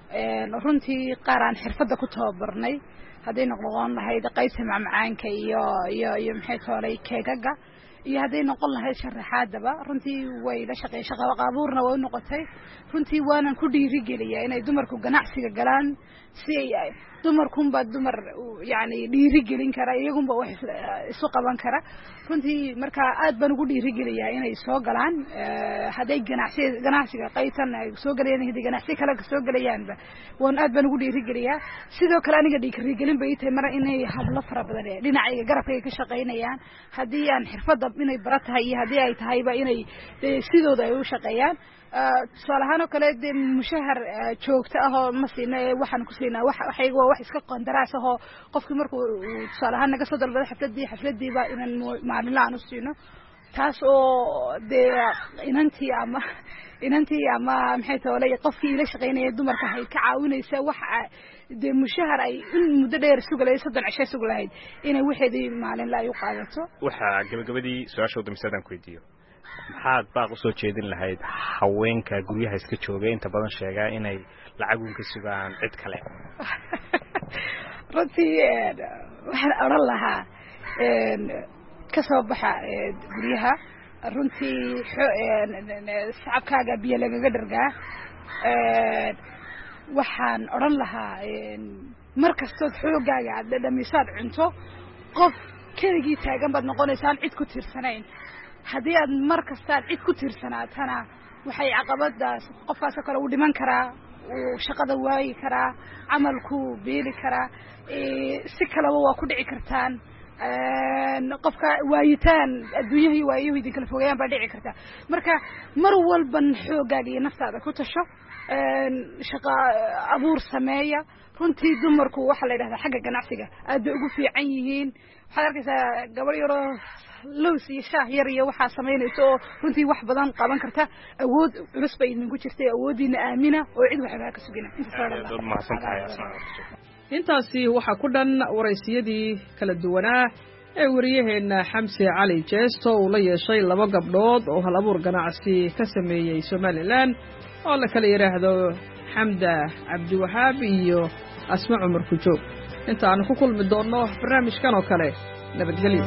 runtii qaaraan xirfada ku tababarnay haday noqon lahayd qaybta macmacaanka iyo iyo iyo maxay toolay keegaga iyo haday noqon lahayd sharaxaadaba runtii way la shaqeey shaqo qaabuurna way noqotay runtii waanan ku dhiiri geliyaa inay dumarku ganacsiga galaan si ay dumarkun ba dumar yaani dhiiri gelin kara iyagunba wax isu qaban kara runtii marka aad baan ugu dhiiri geliyaa inay soo galaan haday ganacsi ganacsiga qaybtan ay soo galayaan haday ganacsi kale ka soo galayaanba waan aad baan ugu dhiiri geliyaa sidoo kale aniga dhiiri gelin bay tahay mar inay hablo fara badan dhinacayga garabkayga ka shaqeynayaan hadii aan xirfada inay baratahay iyo hadii ay tahayba inay sidooda ay u shaqeeyaan salahan oo kale de mushahar joogto ah oo ma siina waxaan ku siinaa wax waxay wax iska qandaraas ah oo qofkii markuu salahan naga soo dalbado xafladii xafladii ba inaan maalinlaan u siino taas oo de inantii ama inantii ama maxay tahay qofkii ila shaqeynaya dumarka hay ka caawinaysa wax de mushahar ay muddo dheer sugalay soddon cisho sugalahayd inay waxeedii maalin la ay u qaadato waxa gabagabadii su'aasha wadamisadan ku weydiiyo maxaad baaq u soo jeedin lahayd haweenka guryaha iska jooga inta badan sheegaa inay lacag uun ka sugaan cid kale runtii waxaan oran lahaa ka soo baxa guryaha runtii shacabkaaga biyo lagaga dhargaa waxaan odhan lahaa mar kastood xoogaaga aad dhadhamisaad cunto qof keligii taagan baad noqonaysaan cid ku tiirsanayn haddii aad mar kastaad cid ku tiirsanaatana waxay caqabadaas qofkaasoo kale uu dhiman karaa uu shaqada waayi karaa camalku beeli karaa si kaleba waa ku dhici kartaan qofka waayitaan adduunyahii waayahu idin kala fogeeyaan baa dhici kartaa marka mar walban xoogaaga iyo naftaada ku tasho shaqa abuur sameeya runtii dumarku waxaa la yidhahdaa xagga ganacsiga aad bay ugu fiican yihiin waxaad arkaysaa gabadh yaroo lows iyo shaah yar iyo waxaa samaynaysa oo runtii wax badan qaban karta awood culus bay idinku jirtay awoodiina aamina oo cid waxbaa ka sugina intaasi waxaa ku dhan waraysiyadii kala duwanaa ee wariyaheena xamse cali jeesto uu la yeeshay laba gabdhood oo hal abuur ganacsi ka sameeyey somalilan oo la kala yidhaahdo xamda cabdiwahaab iyo asma cumar kujoog inta aanu ku kulmi doonno barnaamijkan oo kale nabadgelyo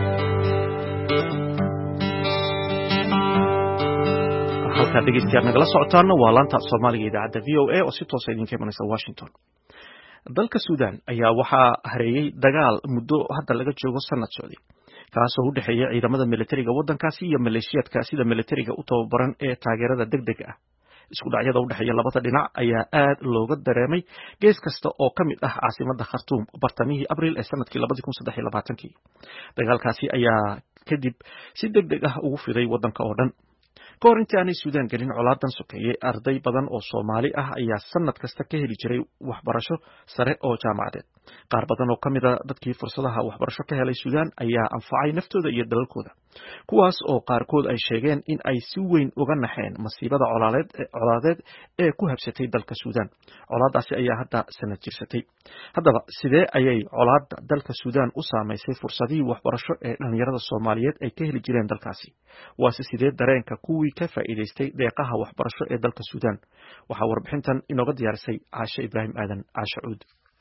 halkaa dhegeystayaal nagala socotaana waa laanta soomaaliga idaacadda v o a oo si toosa idinka imanaysa washington dalka suudaan ayaa waxaa hareeyey dagaal muddo hadda laga joogo sanad socday kaasoo u dhexeeya ciidamada militariga waddankaasi iyo maleeshiyaadka sida militariga u tababaran ee taageerada degdega ah isku dhacyada u dhexeeya labada dhinac ayaa aad looga dareemay gees kasta oo ka mid ah caasimadda khartuum bartamihii abriil ee sanadkii labadii kun saddex iyo labaatankii dagaalkaasi ayaa kadib si deg deg ah ugu fiday waddanka oo dhan ka hor intii aanay suudaan gelin colaadan sokeeyey arday badan oo soomaali ah ayaa sanad kasta ka heli jiray waxbarasho sare oo jaamacadeed qaar badan oo ka mid a dadkii fursadaha waxbarasho ka helay suudaan ayaa anfacay naftooda iyo dalalkooda kuwaas oo qaarkood ay sheegeen in ay si weyn uga naxeen masiibada colaadeed ee ku habsatay dalka suudaan colaadaasi ayaa hadda sanad jirsatay haddaba sidee ayay colaada dalka suudaan u saamaysay fursadihii waxbarasho ee dhalinyarada soomaaliyeed ay ka heli jireen dalkaasi waase sidee dareenka kuwii ka faa'iidaystay deeqaha waxbarasho ee dalka suudaan waxaa warbixintan inooga diyaarisay caashe ibraahim aadan caashe cuud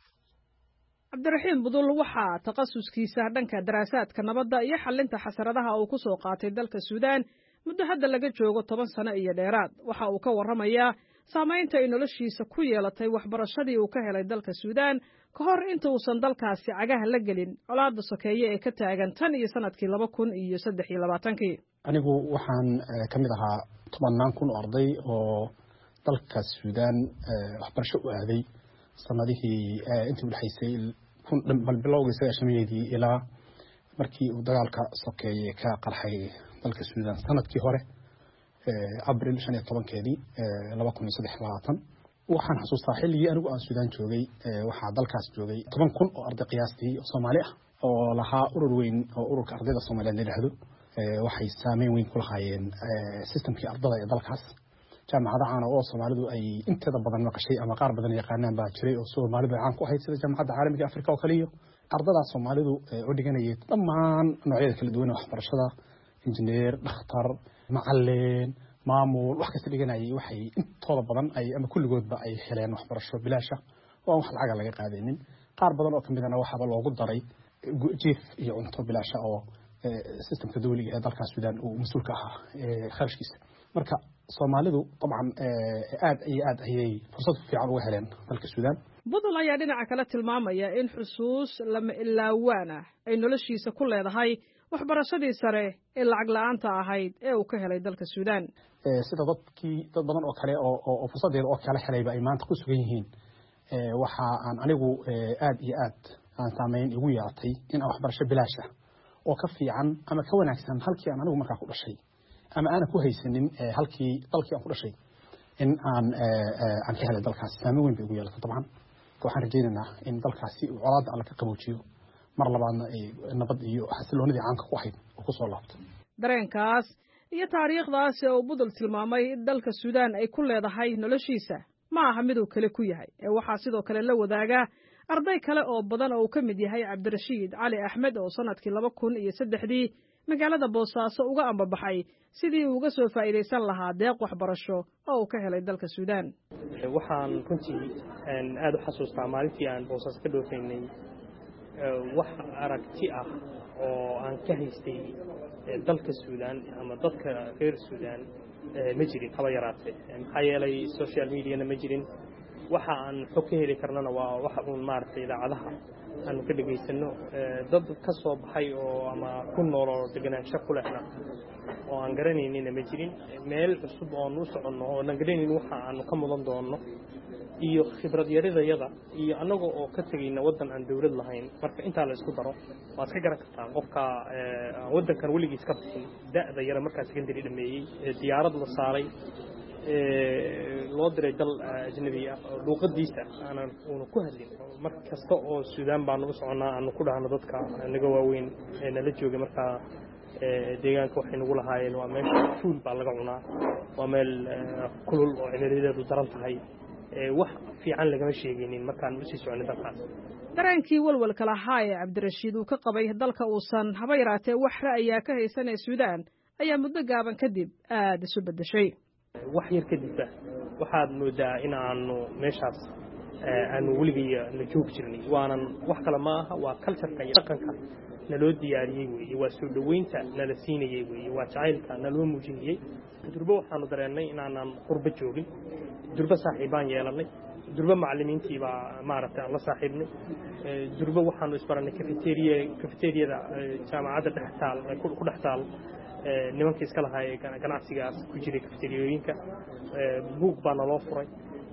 cabdiraxiim budul waxaa takhasuskiisa dhanka daraasaadka nabadda iyo xalinta xasaradaha uu ku soo qaatay dalka suudaan muddo hadda laga joogo toban sano iyo dheeraad waxa uu ka warramayaa saamaynta ay noloshiisa ku yeelatay waxbarashadii uu ka helay dalka suudaan ka hor inta uusan dalkaasi cagaha la gelin colaadda sokeeye ee ka taagan tan iyo sanadkii laba kun iyo saddex iyo labaatankii anigu waxaan ka mid ahaa tobannaan kun oo arday oo dalka suudaan waxbarasho u aaday sanadihii intii u dhexaysay bal bilowgii sagaashameeyadii ilaa markii uu dagaalka sokeeye ka qarxay dalka suudaan sanadkii hore abril shan iyo tobankeedii laba kun iyo saddex labaatan waxaan xasuustaa xilligii anigu aan suudaan joogay waxaa dalkaas joogay toban kun oo arday qiyaastii oo soomaali ah oo lahaa urur weyn oo ururka ardayda soomaaliyeed la yidhaahdo waxay saameyn weyn ku lahaayeen systemkii ardada ee dalkaas jaamacada caana oo soomaalidu ay inteeda badan maqashay ama qaar badan yaqaanaan baa jiray oo soomaalidu ay caan ku ahayd sida jaamacadda caalamiga afrika oo kale iyo ardadaas soomaalidu oo dhiganayay dhammaan noocyada kala duwan ee waxbarashada injineer dhakhtar macalin maamul wax kasta dhiganayay waxay intooda badan ay ama kulligoodba ay heleen waxbarasho bilaasha oo aan wax lacaga laga qaadaynin qaar badan oo kamidana waxaaba loogu daray jiif iyo cunto bilaasha oo systemka dawliga ee dalkaas suudaan uu mas-uulka ahaa kharashkiisa marka soomaalidu dabcan aad iyo aad ayay fursad fiican uga heleen dalka suudaan budul ayaa dhinaca kale tilmaamaya in xusuus lama ilaawaan ah ay noloshiisa ku leedahay waxbarashadii sare ee lacag la-aanta ahayd ee uu ka helay dalka suudaan sida dadkii dad badan oo kale oo fursadeeda oo kala helayba ay maanta ku sugan yihiin waxa aan anigu aad iyo aad aan saameyn igu yeelatay in aan waxbarasho bilaash ah oo ka fiican ama ka wanaagsan halkii aan anigu markaa ku dhashay ama aanan ku haysanin halkii dalkii aan ku dhashay in aan aan ka helay dalkaasi saameyn weyn bay ugu yeelatay dabcan waxaan rajaynaynaa in dalkaasi uu colaadda alla ka qaboojiyo mar labaadna ay nabad iyo xasiloonidii caanka ku ahayd oo ku soo laabto dareenkaas iyo taariikhdaas ee uu budul tilmaamay dalka suudaan ay ku leedahay noloshiisa ma aha miduu kale ku yahay ee waxaa sidoo kale la wadaagaa arday kale oo badan oo uu ka mid yahay cabdirashiid cali axmed oo sanadkii laba kun iyo saddexdii magaalada boosaaso uga ambabaxay sidii uu uga soo faa'iidaysan lahaa deeq waxbarasho oo uu ka helay dalka suudaan waxaan runtii aada u xasuustaa maalintii aan boosaaso ka dhoofaynay wax aragti ah oo aan ka haystay dalka suudaan ama dadka reer suudaan ma jirin haba yaraatee maxaa yeelay social mediana ma jirin waxa aan xog ka heli karnana waa waxa uun maaragtay idaacadaha aanu ka dhegaysano dad ka soo baxay oo ama ku nool oo deganaansho ku lehna oo aan garanaynina ma jirin meel cusub oo aan u soconno oo aan garanaynin waxa aanu ka mudan doonno iyo khibrad yaridayada iyo annaga oo ka tegayna waddan aan dawlad lahayn marka intaa la isku daro waad ka garan kartaa qofka waddankan weligiis ka bixin da'da yara markaa secondary dhameeyey diyaarad la saaray loo diray dal ajnabi ah luuqadiisa aanan uuna ku hadlin mar kasta oo Suudaan baan u soconaa aanu ku dhahno dadka naga waaweyn ee nala jooga markaa deegaanka waxay nagu lahaayeen waa meel fuul baa laga cunaa waa meel kulul oo cimrideedu daran tahay wax fiican lagama sheegaynin markaan u sii soconay dalkaas dareenkii walwalka lahaa ee Cabdirashiid uu ka qabay dalka uusan haba yaraatee wax ra'ayaa ka haysanay Suudaan ayaa muddo gaaban kadib aad isu bedeshay wax yar kadib waxaad moodaa in aanu meeshaas aanu weligii la joog jirnay waanan wax kale ma aha waa culture-ka iyo dhaqanka naloo diyaariyey weeye waa soo dhaweynta nala siinayey weeye waa jacaylka naloo muujinayey durba waxaanu dareennay inaanan qurbo joogin durba saaxiibaan yeelanay durba macallimiintii baa maaragtay aan la saaxiibnay durba waxaanu isbaranay cafeteria cafeteriada jaamacadda dhex taal ku dhex taal nimankii iska lahaa ee ganacsigaas ku jiray cafeteriooyinka buug baa naloo furay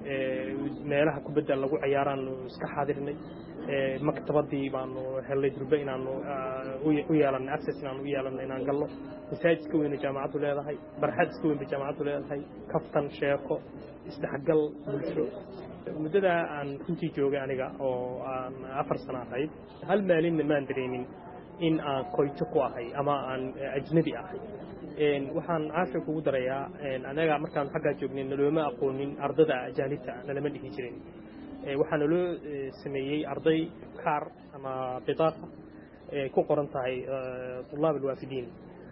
meelaha kubadda lagu ciyaaraanu iska xaadirnay maktabadii baanu helnay durba inaanu u yeelanay access inaanu u yeelanay inaan galno masaajid iska weyna jaamacaddu leedahay barxad iska weyn bay jaamacaddu leedahay kaftan sheeko isdhexgal bulsho muddadaa aan runtii joogay aniga oo aan afar sano ahayd hal maalinna maan dareemin in aan koyto ku ahay ama aan ajnabi ahay waxaan caasha kugu darayaa anaga markaan xaggaa joognay nalooma aqoonin ardada ajaanibta nalama dhihi jirin waxaa naloo sameeyey arday kaar ama bitaaqa ku qoran tahay طلاب الوافدين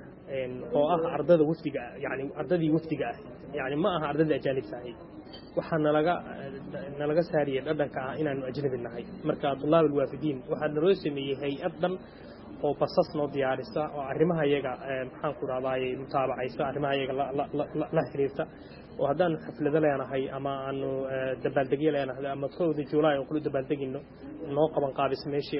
oo ah ardada wafdiga yani ardadii wafdiga ah yani ma aha ardada ajaanibta ahay waxaa nalaga nalaga saariyay dhadhanka ah inaanu ajnabi nahay marka طلاب الوافدين waxaa naloo sameeyey hay-ad dhan oo basas noo diyaarisa oo arrimaha iyaga maxaan ku raadayay mutaabacaysa arrimaha iyaga la xiriirta oo haddaan xaflado leenahay ama aanu dabaaldegyo leenahay ama kowda Juulaay oo kula dabaaldegino noo qaban qaabis meeshii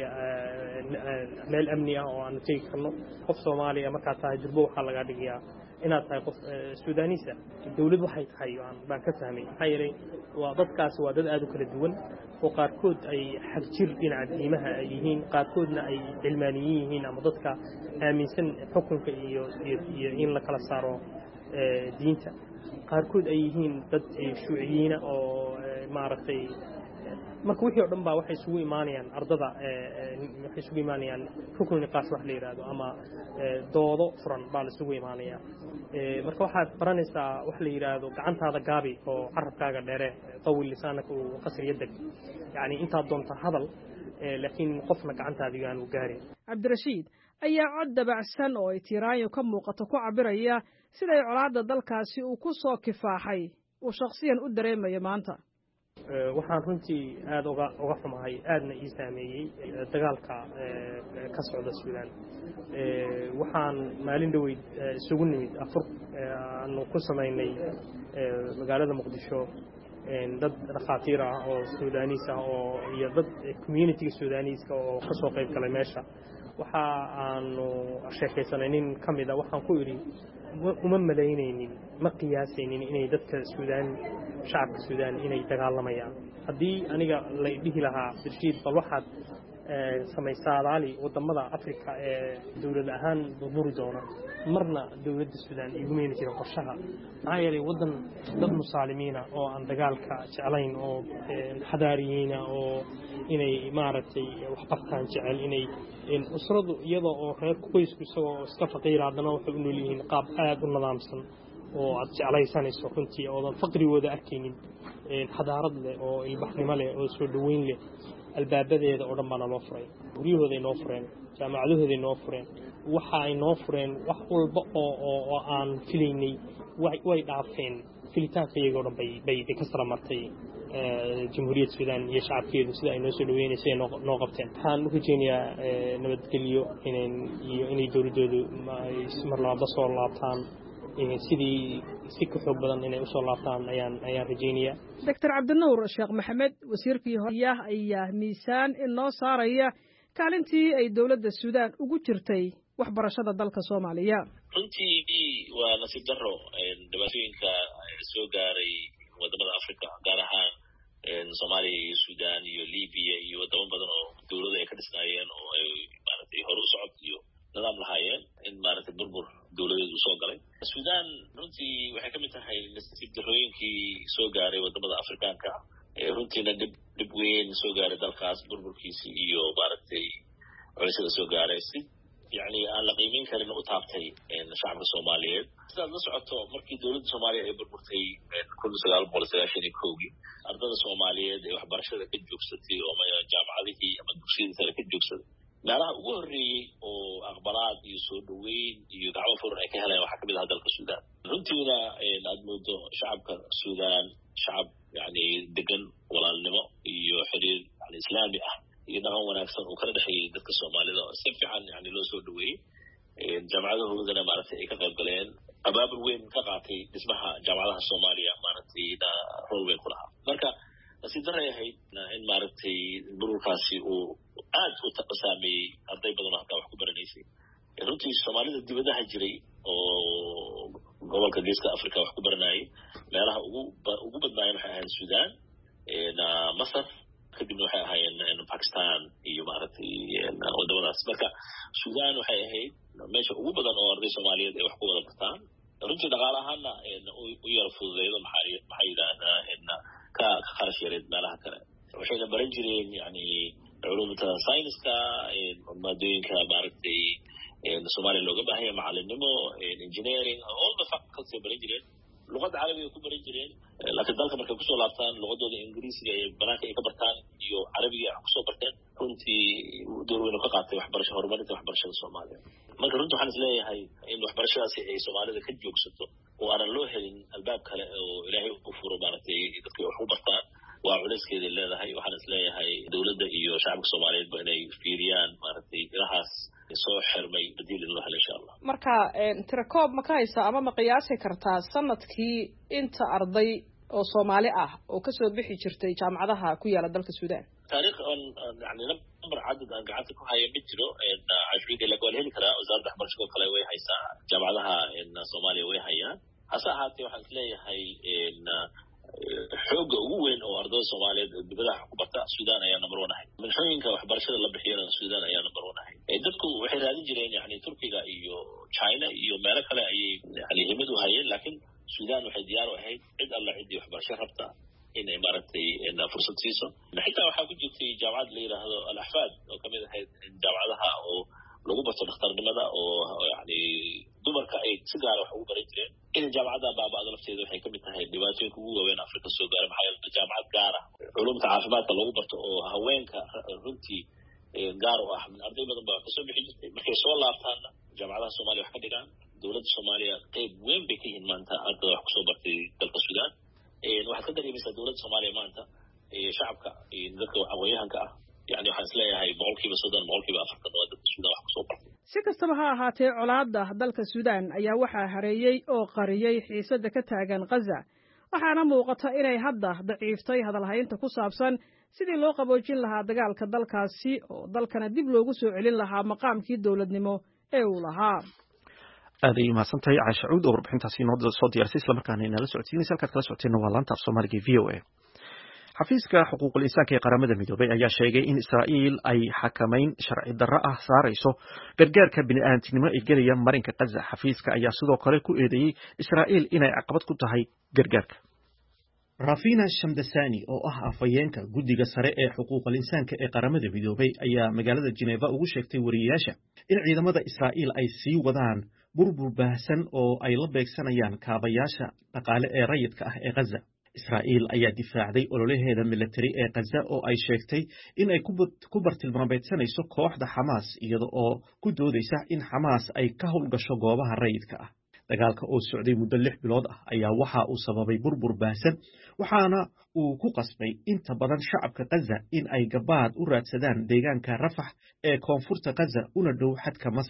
meel amni ah oo aanu tegi karno qof Soomaaliya markaa tahay durbo waxaa laga dhigayaa inaad tahay qof Suudaaniis ah dawlad waxay tahay baan ka fahmay maxaa yeelay waa dadkaas waa dad aad u kala duwan oo qaarkood ay xagjir dhinaca diimaha ay yihiin qaarkoodna ay cilmaaniyiin yihiin ama dadka aaminsan xukunka iyo iyo in la kala saaro diinta qaarkood ay yihiin dad shuuciyiina oo maaragtay marka wixii oo dhan baa waxay isugu imaanayaan ardada waxay isugu imaanayaan rukun niqaash wax la yiraahdo ama doodo furan baa la isugu imaanaya marka waxaad baranaysaa wax la yiraahdo gacantaada gaabi oo carabkaaga dheere tawil lisaanaka oo qasr yadag yani inta doonta hadal laakiin qofna gacantaada aan u gaarin Cabdirashiid ayaa cod dabacsan oo ay tiraayo ka muuqato ku cabiraya siday colaadda dalkaasi uu ku soo kifaaxay uu shakhsiyan u dareemayo maanta waxaan runtii aad uga uga xumahay aadna ii saameeyey dagaalka ka socda Suudaan waxaan maalin dhaweyd isugu nimid afur aanu ku sameynay magaalada Muqdisho dad dhaqaatiir ah oo Suudaaniis ah oo iyo dad community Suudaaniiska oo ka soo qayb galay meesha waxa aanu sheekaysanay nin kamid ah waxaan ku yiri uma malaynaynin ma qiyaasaynin inay dadka Suudaan shacabka Suudaan inay dagaalamayaan haddii aniga la dhihi lahaa Cabdirashiid bal waxaad samaysaa daali wadamada Afrika ee dawlad ahaan burburi doona marna dawladda Suudaan ay gumeyn jireen qorshaha maxaa yeelay wadan dad muslimiina oo aan dagaalka jeclayn oo xadaariyiina oo inay maaragtay wax qabtaan jecel inay usradu iyadoo oo reer qoysku isagoo iska faqiir haddana waxay u nool yihiin qaab aad u nidaamsan oo aad jeclaysanayso runtii oo faqrigooda arkaynin xadaarad leh oo ilbaxnimo leh oo soo dhaweyn leh albaabadeeda oo dhan baa naloo furay guryahooda ay noo fureen jaamacadahooda ay noo fureen waxa ay noo fureen wax walba oo oo aan filaynay way dhaafeen filitaanka iyagoo dhan bay bay ka sara martay jamhuuriyadda Suudaan iyo shacabkeedu sida ay noo soo dhaweynayso noo qabteen waxaan u rajeynayaa nabadgelyo inay iyo inay dawladoodu mar labaad soo laabtaan sidii si ka xoog badan inay usoo laabtaan ayaan ayaan rajaynayaa. doctor cabdinuur sheekh maxamed wasiirkii hore ayaa miisaan in noo saaraya kaalintii ay dowladda suudaan ugu jirtay waxbarashada dalka soomaaliya. runtii waa nasiib darro dhibaatooyinka soo gaaray wadamada africa gaar ahaan soomaaliya iyo suudaan iyo libiya iyo wadamo badan oo dowladda ay ka dhisnaayeen oo ay maaragtay hore u socod iyo nidaam lahaayeen in maaragtay burbur dowladeed uu soo galay. suudaan runtii waxay ka mid tahay nasiib darrooyinkii soo gaaray wadamada afrikaanka ah runtiina dhib dhib weyn soo gaaray dalkaas burburkiisii iyo maaragtay culisyada soo gaaray si yani aan la qiimeyn karin u taabtay shacabka soomaaliyeed. sidaad la socoto markii dowladda soomaaliya ay burburtay kun sagaal boqol sagaashan iyo kowgii ardada soomaaliyeed ee waxbarashada ka joogsatay oo jaamacadihii ama dugsiyadii sare ka joogsaday meelaha ugu horreeyey oo aqbalaad iyo soo dhaweyn iyo gacmo furan ay ka heleen waxaa kamid aha dalka suudaan. runtiina aad moodo shacabka suudaan shacab yani degan walaalnimo iyo xiriir yani islaami ah iyo dhaqan wanaagsan uu kala dhexeeyey dadka soomaalida oo si fiican yani loo soo dhaweeyey. jaamacadahoodana maaragtay ay ka qayb galeen abaabul weyn ka qaatay dhismaha jaamacadaha soomaaliya maaragtay rool weyn ku lahaa. marka nasiib daray ahayd in maaragtay burburkaasi uu aad u saameeyey arday badan oo halkaa wax ku baranaysay. runtii soomaalida dibadaha jiray oo gobolka geeska africa wax ku baranayay meelaha ugu ugu badnaayeen waxay ahayd suudaan masar kadibna waxay ahaayeen bakistan iyo maaragtay wadamadaas. marka suudaan waxay ahayd meesha ugu badan oo arday soomaaliyeed ay wax ku wada bartaan. runtii dhaqaale ahaana u yara fududeydo maxaa maxaa yidhaahdaa ka ka kharash yareed meelaha kale. waxayna baran jireen yani culumta sayniska maadooyinka maaragtay soomaaliya looga baahanya macalinimo engineering all the faculties ay baran jireen. luqadda carabiga ku baran jireen laakiin dalka markay kusoo laabtaan luqadooda ingiriisiga ee banaanka ay ka bartaan iyo carabiga ay kusoo barteen runtii door weyn ka qaatay waxbarasho horumarinta waxbarashada soomaaliya. marka runtii waxaan is leeyahay in waxbarashadaasi ay soomaalida ka joogsato oo aanan loo helin albaab kale oo ilaahay u furo maaragtay dadka wax u bartaan waa culeyskeeday leedahay. waxaan is leeyahay dowladda iyo shacabka soomaaliyeedba inay fiiriyaan maaragtay ilahaas soo xirmay badiil in loo helo insha allah. marka tirakoob ma ka haysaa ama ma qiyaasi kartaa sanadkii inta arday oo soomaali ah oo kasoo bixi jirtay jaamacadaha ku yaala dalka suudaan? taariikh on yani number cadad aan gacanta ku haya ma jiro. cashuurida laga wala heli karaa wasaaradda waxbarashada kale way haysaa jaamacadaha soomaaliya way hayaan. hase ahaatee waxaan is leeyahay xooga ugu weyn oo ardada soomaaliyeed dibadaha ku barta suudaan ayaa number one ahay. minxooyinka waxbarashada la bixiyana suudaan ayaa number one ahay. dadku waxay raadin jireen yani turkiga iyo china iyo meelo kale ayay yani himad u hayeen laakiin suudaan waxay diyaar u ahayd cid alla ciddii waxbarasho rabta inay maaragtay fursad siiso. xitaa waxaa ku jirtay jaamacad la yidhaahdo al axfaad oo kamid ahayd jaamacadaha oo lagu barto dhakhtarnimada oo yani dumarka ay si gaara wax ugu baran jireen. in jaamacadda baaba'da lafteeda waxay kamid tahay dhibaatooyinka ugu waaweyn afrika soo gaara maxaa yeele jaamacad gaara culumta caafimaadka lagu barto oo haweenka runtii gaar u ah arday badan baa kasoo bixi jirtay. markay soo laabtaanna jaamacadaha soomaaliya wax ka dhigaan. dowladda soomaaliya qeyb weyn bay ka yihiin maanta ardada wax kusoo bartay dalka suudaan. waxaad ka dareemaysaa dowladda soomaaliya maanta shacabka dadka aqoon-yahanka ah yani waxaan is leeyahay boqolkiiba soddon boqolkiiba afartan waa dadka suudaan wax kusoo bartay. si kastaba ha ahaatee colaadda dalka suudaan ayaa waxaa hareeyey oo qariyey xiisadda ka taagan khaza waxaana muuqata inay hadda daciiftay hadalhaynta ku saabsan sidii loo qaboojin lahaa dagaalka dalkaasi oo dalkana dib loogu soo celin lahaa maqaamkii dowladnimo ee uu lahaa. aad ay mahadsan tahay caasha cuud oo warbixintaasi inoo soo diyaarisay islamarkaana inala socodsiinaysa halkaad kala socoteenna waa laanta af soomaaliga v o a. xafiiska xuquuqul insaanka ee qaramada midoobay ayaa sheegay in israa'iil ay xakamayn sharci darro ah saarayso gargaarka bini'aadamtinimo ee gelaya marinka khaza. xafiiska ayaa sidoo kale ku eedeeyey israa'iil inay caqabad ku tahay gargaarka. rafina shamdasani oo ah afhayeenka guddiga sare ee xuquuqul insaanka ee qaramada midoobay ayaa magaalada Geneva ugu sheegtay wariyaasha in ciidamada Israa'iil ay sii wadaan burbur baahsan oo ay la beegsanayaan kaabayaasha dhaqaale ee rayidka ah ee Gaza. Israa'iil ayaa difaacday ololaheeda military ee Gaza oo ay sheegtay in ay ku bartilmaameedsanayso kooxda Xamaas iyada oo ku doodaysa in Xamaas ay ka howlgasho goobaha rayidka ah. dagaalka oo socday muddo lix bilood ah ayaa waxa uu sababay burbur baahsan waxaana uu ku qasbay inta badan shacabka Gaza in ay gabaad u raadsadaan deegaanka Rafax ee koonfurta Gaza una dhow xadka Masar.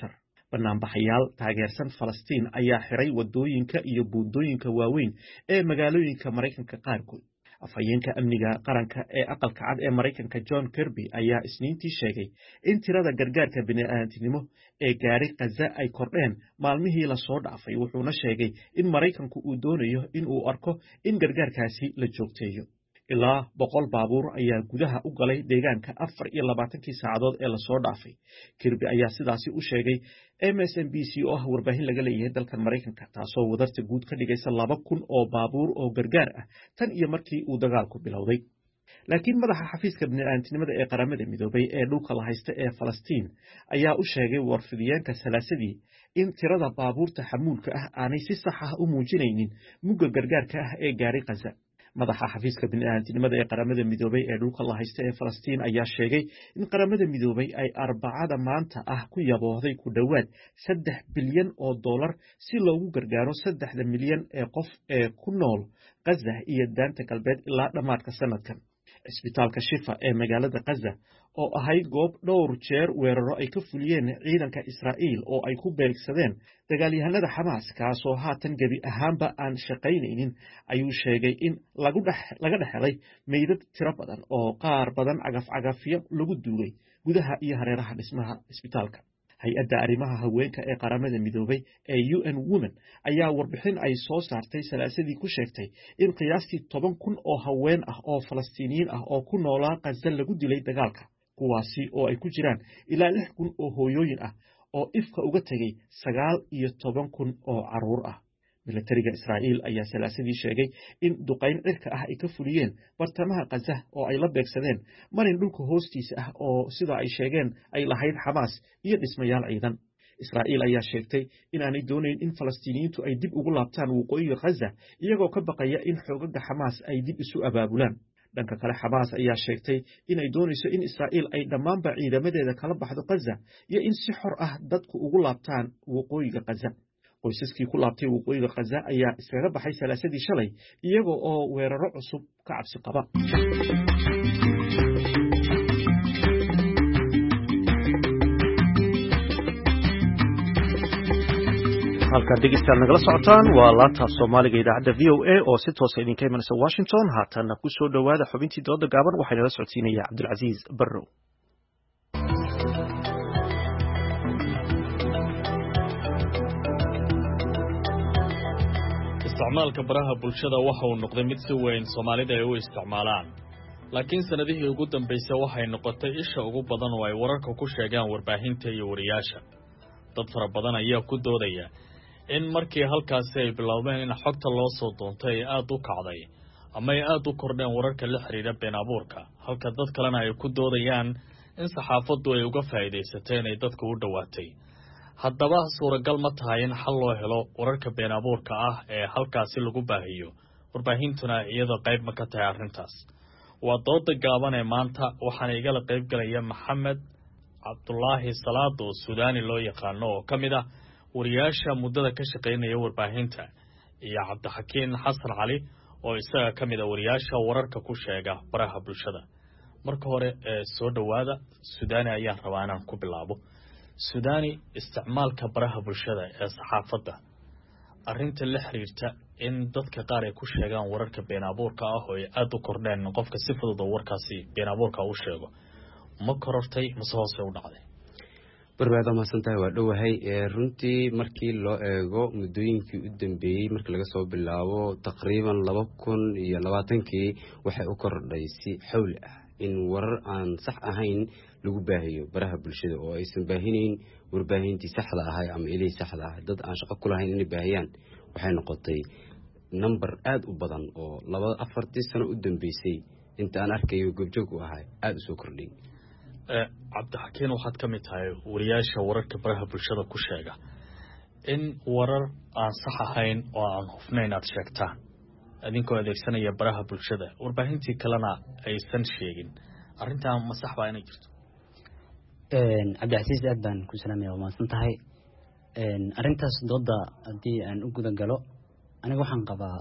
banaanbaxayaal taageersan Falastiin ayaa xiray wadooyinka iyo buundooyinka waaweyn ee magaalooyinka Mareykanka qaarkood. Afhayeenka amniga qaranka ee aqalka cad ee Mareykanka John Kirby ayaa isniintii sheegay in tirada gargaarka bini'aadantinimo ee gaaray Gaza ay kordheen maalmihii la soo dhaafay, wuxuuna sheegay in Mareykanku uu doonayo in uu arko in gargaarkaasi la joogteeyo. ilaa boqol baabuur ayaa gudaha u galay deegaanka afar iyo labaatankii saacadood ee la soo dhaafay. Kirby ayaa sidaasi u sheegay M S N B C oo ah warbaahin laga leeyahay dalkan Mareykanka, taasoo wadarta guud ka dhigaysa laba kun oo baabuur oo gargaar ah tan iyo markii uu dagaalku bilowday. laakiin madaxa xafiiska bini'aadantinimada ee qaramada midoobay ee dhulka la haysta ee Falastiin ayaa u sheegay warfidiyeenka salaasadii in tirada baabuurta xamuulka ah aanay si sax ah u muujinaynin mugga gargaarka ah ee gaaray Gaza. madaxa xafiiska bini'aadantinimada ee qaramada midoobay ee dhulka la haysta ee Falastiin ayaa sheegay in qaramada midoobay ay arbacada maanta ah ku yaboohday ku dhawaad saddex bilyan oo dollar si loogu gargaaro saddexda milyan ee qof ee ku nool Gaza iyo daanta galbeed ilaa dhamaadka sanadkan. Isbitaalka Shifa ee magaalada Gaza oo ahayd goob dhowr jeer weeraro ay ka fuliyeen ciidanka Israa'iil oo ay ku beegsadeen dagaalyahanada Xamaas, kaasoo haatan gebi ahaanba aan shaqaynaynin, ayuu sheegay in lagu dhex laga dhexelay meydad tiro badan oo qaar badan cagaf-cagafyo lagu duugay gudaha iyo hareeraha dhismaha isbitaalka. hay-adda arrimaha haweenka ee qaramada midoobay ee U N Women ayaa warbixin ay soo saartay salaasadii ku sheegtay in qiyaastii toban kun oo haween ah oo Falastiiniyiin ah oo ku noolaa Gaza lagu dilay dagaalka, kuwaasi oo ay ku jiraan ilaa lix kun oo hooyooyin ah oo ifka uga tegay sagaal iyo toban kun oo carruur ah. Militariga Israa'iil ayaa salaasadii sheegay in duqayn cirka ah ay ka fuliyeen bartamaha Gaza oo ay la beegsadeen marin dhulka hoostiisa ah oo sida ay sheegeen ay lahayd Xamaas iyo dhismayaal ciidan. Israa'iil ayaa sheegtay in aanay doonayn in Falastiiniyiintu ay dib ugu laabtaan waqooyiga Gaza iyagoo ka baqaya in xoogagga Xamaas ay dib isu abaabulaan. dhanka kale Xamaas ayaa sheegtay in ay doonayso in Israa'iil ay dhammaanba ciidamadeeda kala baxdo Gaza iyo in si xor ah dadku ugu laabtaan waqooyiga Gaza. qoysaskii ku laabtay waqooyiga Gaza ayaa iskaga baxay salaasadii shalay iyaga oo weeraro cusub ka cabsi qaba. halkaan dhegeystayaal nagala socotaan waa laanta Soomaaliga idaacadda V O A oo si toos ah idinka imanaysa Washington. haatan ku soo dhawaada xubintii dooda gaaban waxayna la socodsiinaya Cabdulcasiis Barrow. isticmaalka baraha bulshada waxa uu noqday mid si weyn Soomaalida ay u isticmaalaan, laakiin sanadihii ugu dambeysay waxay noqotay isha ugu badan oo ay wararka ku sheegaan warbaahinta iyo wariyaasha. dad fara badan ayaa ku doodaya in markii halkaasi ay bilowdeen in xogta loo soo doontay ay aad u kacday ama ay aad u kordheen wararka la xiriira been abuurka, halka dad kalena ay ku doodayaan in saxaafaddu ay uga faa'iidaysatay inay dadka u dhowaatay. haddaba suuragal ma tahay in xal loo helo wararka been abuurka ah ee halkaasi lagu baahiyo, warbaahintuna iyada qayb ma ka tahay arrintaas? waa dooda gaaban ee maanta, waxaana igala qayb galaya Maxamed Cabdulaahi Salaad oo Suudaani loo yaqaano oo ka mid ah wariyaasha muddada ka shaqaynaya warbaahinta, iyo Cabdixakiin Xasan Cali oo isaga ka mid ah wariyaasha wararka ku sheega baraha bulshada. marka hore ee soo dhawaada, Suudaani ayaan rabaa inaan ku bilaabo. Suudaani, isticmaalka baraha bulshada ee saxaafadda, arrinta la xiriirta in dadka qaar ay ku sheegaan wararka been abuurka ah oo ay aad u kordheen qofka si fudud oo warkaasi been abuurka u sheego, ma korortay mise hoose u dhacday? barbaada mahadsantahay, waa dhowahay. runtii markii loo eego muddooyinkii u dambeeyey markii laga soo bilaabo taqriiban laba kun iyo labaatankii waxay u kordhay si xawli ah in warar aan sax ahayn lagu baahiyo baraha bulshada oo aysan baahinayn warbaahintii saxda ahay ama ilay saxda ah. dad aan shaqo ku lahayn inay baahiyaan waxay noqotay number aad u badan oo laba afartii sano u dambeysay inta aan arkayo goobjoog u ahay aad u soo kordhay. Cabdixakiin, waxaad ka mid tahay wariyaasha wararka baraha bulshada ku sheega in warar aan sax ahayn oo aan hufnayn aad sheegtaan idinkoo adeegsanaya baraha bulshada, warbaahintii kalena aysan sheegin. arrintan ma sax baa inay jirto? Cabdicasiis, aad baan ku salaamaya, waa mahadsan tahay. arrintaas dooda haddii aan u guda galo, aniga waxaan qabaa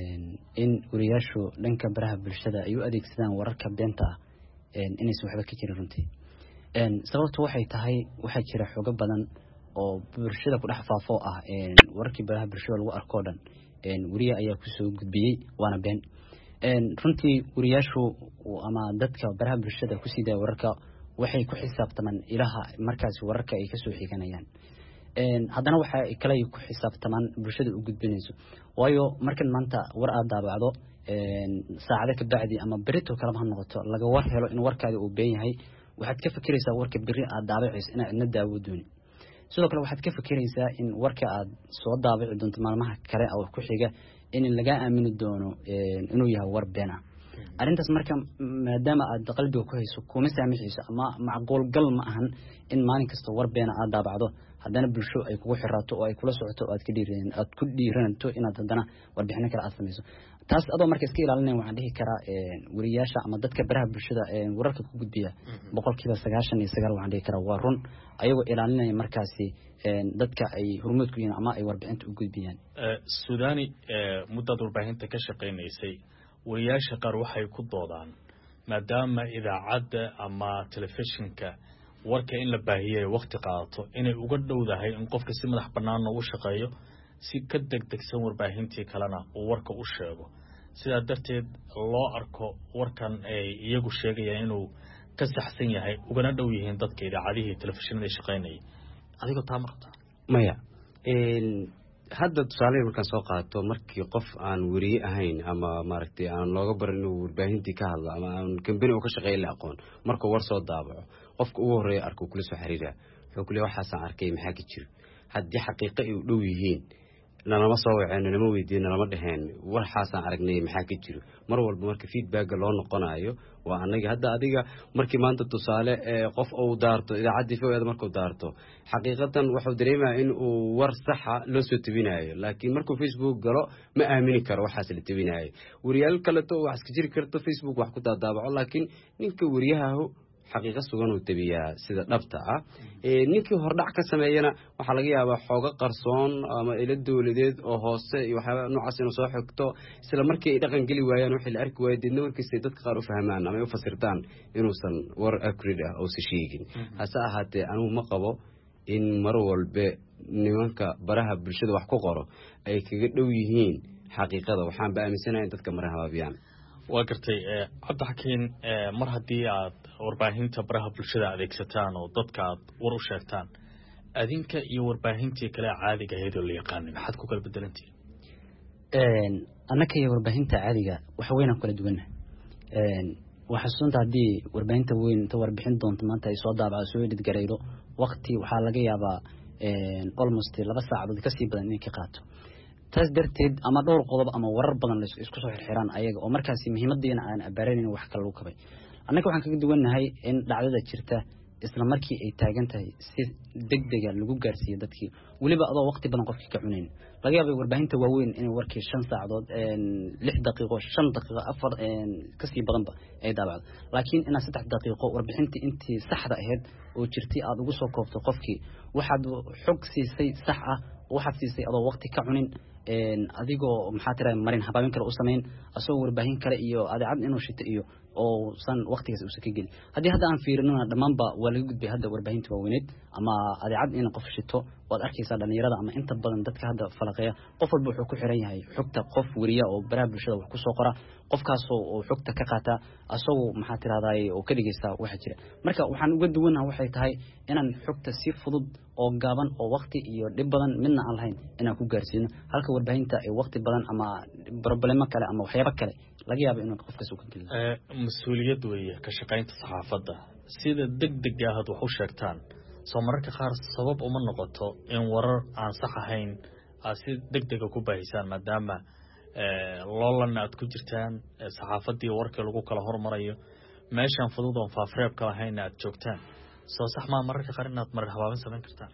in wariyaashu dhanka baraha bulshada ay u adeegsadaan wararka beenta ah inaysan waxba ka jirin runtii. sababtu waxay tahay waxaa jira xogo badan oo bulshada ku dhex faafo ah wararkii baraha bulshada lagu arko dhan wariye ayaa ku soo gudbiyay waana been runtii wariyaashu ama dadka baraha bulshada ku sii daaya wararka waxay ku xisaabtamaan ilaha markaas wararka ay ka soo xiganayaan haddana waxa kale ay ku xisaabtamaan bulshada u gudbinayso waayo markan maanta war aad daabacdo saacado ka bacdi ama berito kala ma noqoto laga war helo in warkaadi uu been yahay waxaad ka fikiraysaa warka beri aad daabacayso inaad ina daawo dooni sidoo kale waxaad ka fikiraysaa in warka aad soo daabici doonto maalmaha kale oo ku xiga in laga aamini doono inuu yahay war been ah arrintaas marka maadaama aad qalbiga ku hayso kuma saamixayso ama macquul gal ma ahan in maalin kasta war been aad daabacdo haddana bulsho ay kugu xiraato oo ay kula socoto oo aad ka dhiiran aad ku dhiiranto inaad haddana warbixino kale aad samayso taas adoo marka iska ilaalinay waxaan dhihi karaa wariyaasha ama dadka baraha bulshada wararka ku gudbiya boqolkiiba sagaashan iyo sagaal waxaan dhihi karaa waa run ayagoo ilaalinaya markaasi dadka ay hormuud ku yihiin ama ay warbixinta u gudbiyaan suudani muddaad warbaahinta ka shaqaynaysay wariyaasha qaar waxay ku doodaan maadaama idaacadda ama telefishinka warka in la baahiyay waqti qaadato inay uga dhowdahay in qofka si madax bannaan ugu shaqeeyo si ka degdegsan warbaahintii kalena uu warka u sheego sidaa darteed loo arko warkan ay iyagu sheegayaan inuu ka saxsan yahay ugana dhow yihiin dadka idaacadihii telefishinada shaqaynayay adigoo taa ma qabtaa maya hadda tusaale markaan soo qaato markii qof aan wariye ahayn ama maaragtay aan looga barin inuu warbaahintii ka hadlo ama aan kambani oo ka shaqeeya la aqoon markuu war soo daabaco qofka ugu horreeya arko kula soo xiriira wuxuu ku leeyahay waxaasaan arkay maxaa ka jiro haddii xaqiiqo ay u dhow yihiin nalama soo waceen nalama weydiin nalama dheheen waxaasaan aragnay maxaa ka jiro mar walba marka feedbacka loo noqonayo waa anaga hadda adiga markii maanta tusaale qof uu daarto idaacaddii fawada markuu daarto xaqiiqatan wuxuu dareemayaa in uu war saxa loo soo tabinayo laakiin markuu facebook galo ma aamini karo waxaas la tabinayo wariyaal kaleto wax iska jiri karto facebook wax ku daadaabaco laakiin ninka wariyaha xaqiiqo sugan uu tabiyaa sida dhabta ah ee ninkii hordhac ka sameeyana waxa laga yaabaa xooga qarsoon ama ila dawladeed oo hoose iyo waxa noocaas inuu soo xigto isla markii ay dhaqan gali waayaan wixii la arki waayay dadna warkiisa dadka qaar u fahmaan ama u fasirtaan inuusan war accurate ah oo si sheegin hase ahaatee anigu ma qabo in mar walba nimanka baraha bulshada wax ku qoro ay kaga dhow yihiin xaqiiqada waxaan ba aaminsanahay dadka maraha waabiyaan waa gartay cabdixakiin mar haddii aad warbaahinta baraha bulshada adeegsataan oo dadka aad war u sheegtaan adinka iyo warbaahintii kale caadiga ahayd oo la yaqaanay maxaad ku kala bedelantihiin annaka iyo warbaahinta caadiga wax weyn aan kala duwannahay waxaa sunta haddii warbaahinta weyn inta warbixin doonto maanta ay soo daabacdo soo edhidgaraydo waqti waxaa laga yaabaa almost laba saacadood kasii badan inay ka qaato taas darteed ama dhowr qodob ama warar badan la isku soo xirxiraan ayaga oo markaasi muhiimadeena aan abaarayn wax kale lagu kabay annaga waxaan kaga duwannahay in dhacdada jirta isla markii ay taagan tahay si degdega lagu gaarsiiyo dadkii weliba adoo waqti badan qofkii ka cunayn laga yaabay warbaahinta waaweyn inay warkii shan saacadood lix daqiiqo shan daqiiqo afar kasii badanba ay daabacdo laakiin inaa saddex daqiiqo warbixintii intii saxda ahayd oo jirtay aada ugu soo koobto qofkii waxaad xog siisay sax ah waxaad siisay adoo waqti ka cunin adigoo maxaa tira marin habaabin kale u sameyn asagoo warbaahin kale iyo adeecad inuu shito iyo oo san waqtigaas uusan ka gelin haddii hadda aan fiirinona dhammaanba waa laga gudbay hadda warbaahinta waaweyneed ama adeecad in qof shito waad arkaysaa dhalinyarada ama inta badan dadka hadda falaqeeya qof walba wuxuu ku xiran yahay xogta qof wariya oo baraha bulshada wax kusoo qora qofkaasoo oo xogta ka qaata asagoo maxaa tirahdaay oo ka dhigaysta waxa jira marka waxaan uga duwanaha waxay tahay inaan xogta si fudud oo gaaban oo waqti iyo dhib badan midna aan lahayn inaan ku gaarsiino halka warbaahinta ay waqti badan ama problemo kale ama waxyaabo kale laga yaabo inuu qofkaas u ka geliyo mas-uuliyad weeye ka shaqaynta saxaafadda sida degdega ahaad wax u sheegtaan soo mararka qaar sabab uma noqoto in warar aan sax ahayn aad si degdega ku baahisaan maadaama loolanna aad ku jirtaan saxaafaddii warkii lagu kala hormarayo meeshaan fudud oon faafreebka lahaynna aad joogtaan soo sax maa mararka qaar inaad marar habaabin samayn kartaan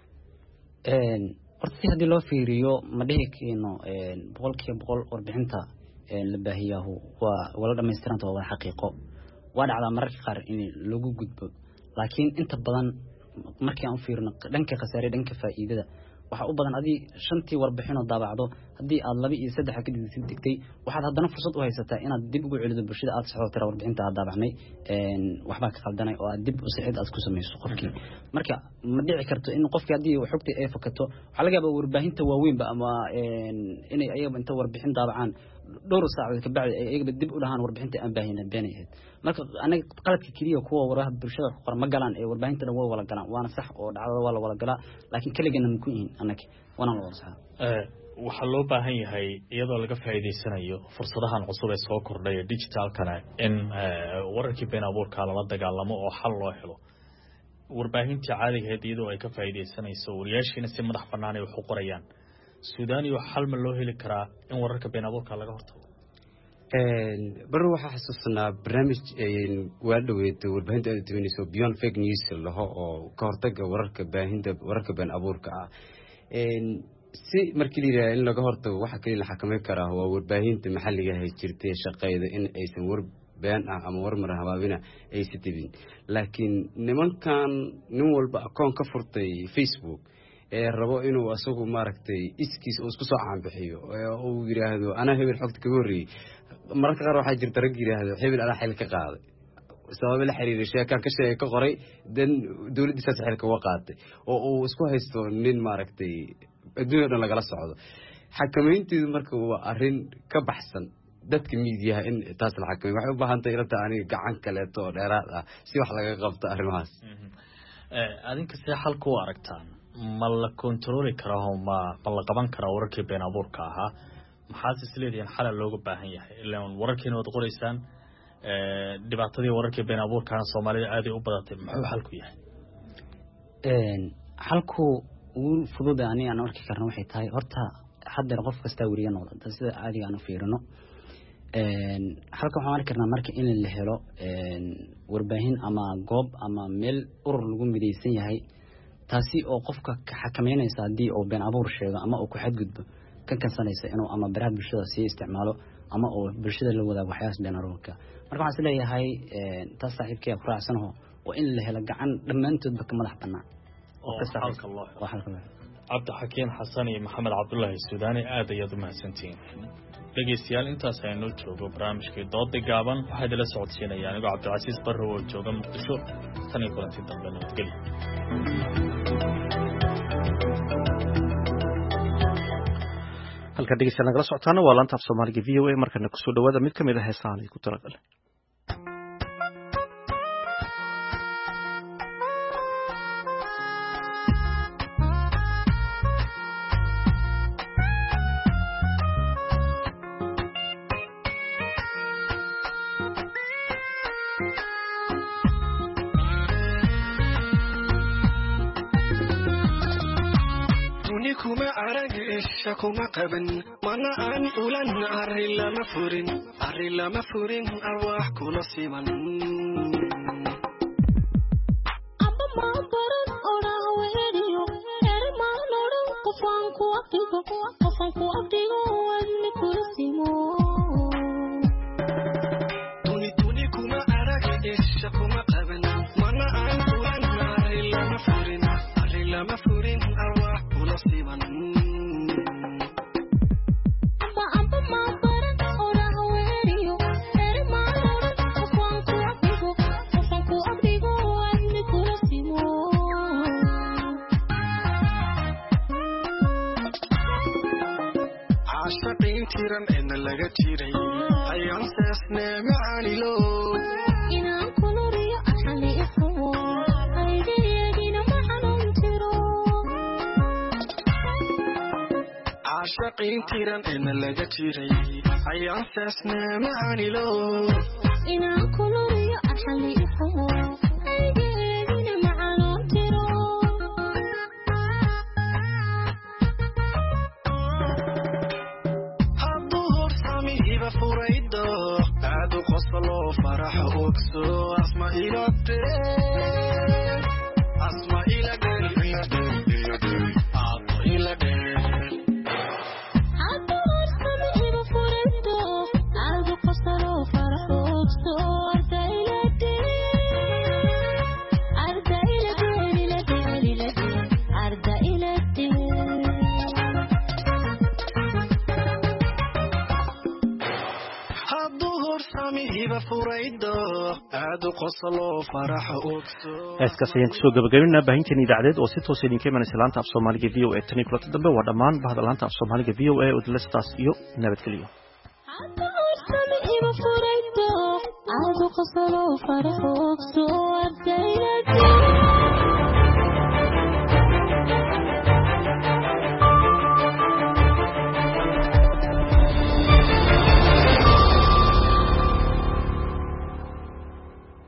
horta si haddii loo fiiriyo ma dhihi keeno boqolkiiba boqol warbixinta la baahiyaahu waa wala dhamaystiranta waa wada xaqiiqo waa dhacdaa mararka qaar in lagu gudbo laakiin inta badan markii aan u fiirino dhanka khasaare dhanka faa'iidada waxa u badan adii shantii warbixin oo daabacdo hadii aad laba iyo saddex ka digtay waxaad haddana fursad u haysataa inaad dib ugu celido bulshada aad saxdo tira warbixinta aad daabacnay een waxba ka qaldanay oo aad dib u saxid aad ku sameeyso qofkii marka ma dhici karto in qofkii hadii uu xogta ay fakato waxa laga yaabaa warbaahinta waaweyn ba ama een inay ayaga inta warbixin daabacaan dhowr saacadood ka bacdi ay ayaga dib u dhahaan warbixinta aan baahina beenayd marka anaga qaladka kaliya kuwa waraha bulshada qor ma galaan ee warbaahinta dhan waa wala galaan waana sax oo dhacdada waa la wala galaa laakiin kaligeena ma ku yihiin anaga wana la wada sax ee waxa loo baahan yahay iyadoo laga faa'iideysanayo fursadahan cusub ee soo kordhay digitalkana in wararkii been abuurka la dagaalamo oo xal loo helo warbaahinta caadiga ah iyadoo ay ka faa'iideysanayso wariyaashiina si madax bannaan ay wax u qorayaan Suudaan iyo xal ma loo heli karaa in wararka been abuurka laga hortago een baro waxa xasuusnaa barnaamij een waa dhaweeyay warbaahinta ay timinayso beyond fake news laho oo ka hortaga wararka baahinta wararka been abuurka ah een si markii la yiraahdo in laga hortago waxa kaliya la xakameyn karaa waa warbaahinta maxalliga ah jirtay shaqeeyada in aysan war been ah ama war mar habaabina ay sidibin laakiin nimankan nin walba akoon ka furtay Facebook ee rabo inuu asagu maaragtay iskiis oo isku soo caan bixiyo oo uu yiraahdo ana hebel xogta ka horreeyay marka qaar waxa jirta rag yiraahdo hebel ana xil ka qaaday sabab la xiriir sheeka ka sheekay ka qoray dan dawladdiisa xilka waa qaatay oo uu isku haysto nin maaragtay adduunka laga la socdo xakameyntiidu marka waa arrin ka baxsan dadka miidiyaha in taas la xakameeyo waxay u baahan tahay inta aan gacan kale oo dheeraad ah si wax laga qabto arrimahaas ee adinka si xal ku aragtaan ma la control karo ma la qaban karo wararka been abuurka ah maxaa isleeyahay xal looga baahan yahay ilaa wararkeena wada qoraysaan ee dhibaatadii wararka been abuurka Soomaalida aad ay u badatay muxuu xalku yahay een xalku uu fudud aan aan arki karno waxay tahay horta hadda qof kasta wariyo noqdo sida caadiga aan u fiirino een halka waxaan arki karnaa marka in la helo een warbaahin ama goob ama meel urur lagu mideysan yahay taasi oo qofka ka xakameynaysa hadii oo been abuur sheego ama oo ku xadgudbo kan kansanaysa inuu ama baraha bulshada si isticmaalo ama oo bulshada la wadaago waxyaas been abuurka marka waxaan isleeyahay een taas saaxiibkay ku raacsanaho oo in la helo gacan dhamaantoodba ka madax bannaan oo halka loo helo Abdi Hakiin Xasan iyo Maxamed Cabdullaahi Suudaani aad ayaad u mahadsantiin dhageystayaal intaas aynu joogo barnaamijkii doodda gaaban waxaa idila socodsiinaya aniga Cabdicasiis Barro oo jooga Muqdisho tan iyo kulanti dambe nabadgelyo halka dhegeystayaal nagala socotaana waa laanta af Soomaaliga V O A markana ku soo dhawaada mid kamid ah heesaha ay ku talagalay kuma qaban mana aan ulan arrin lama furin arrin lama furin arwaax kula siman abba ma baran oraa weediyo erma noran qofan ku abdigo qofan ku abdigo wadni kula simo tuni tuni kuma arag isha kuma qaban mana aan ulan arrin lama furin arrin lama furin arwaax kula siman tiran en laga tiray ayaan saasne macaanilo inaan kuluriyo axali ixumo aydeedina maxanuun tiro caashaqiin tiran en laga tiray ayaan saasne macaanilo inaan kuluriyo axali ixumo aydeedina maxanuun tiro furaydo aadu qoslo farax ogso asma ilate asma ilade ilade asma ilade aadu qoslo furaydo aadu qoslo farax ogso arda ilade arda ilade ilade ilade arda ilade aadu qoslo faraxa ogso heeskaas ayaan kusoo gabagabeynaa baahinteen idaacadeed oo si toos idinka imanaysa laanta af soomaaliga v o a tan iyo kulanta dambe waa dhammaan bahda laanta af soomaaliga v o a odlestaas iyo nabadgelyo aadu qoslo faraxa ogso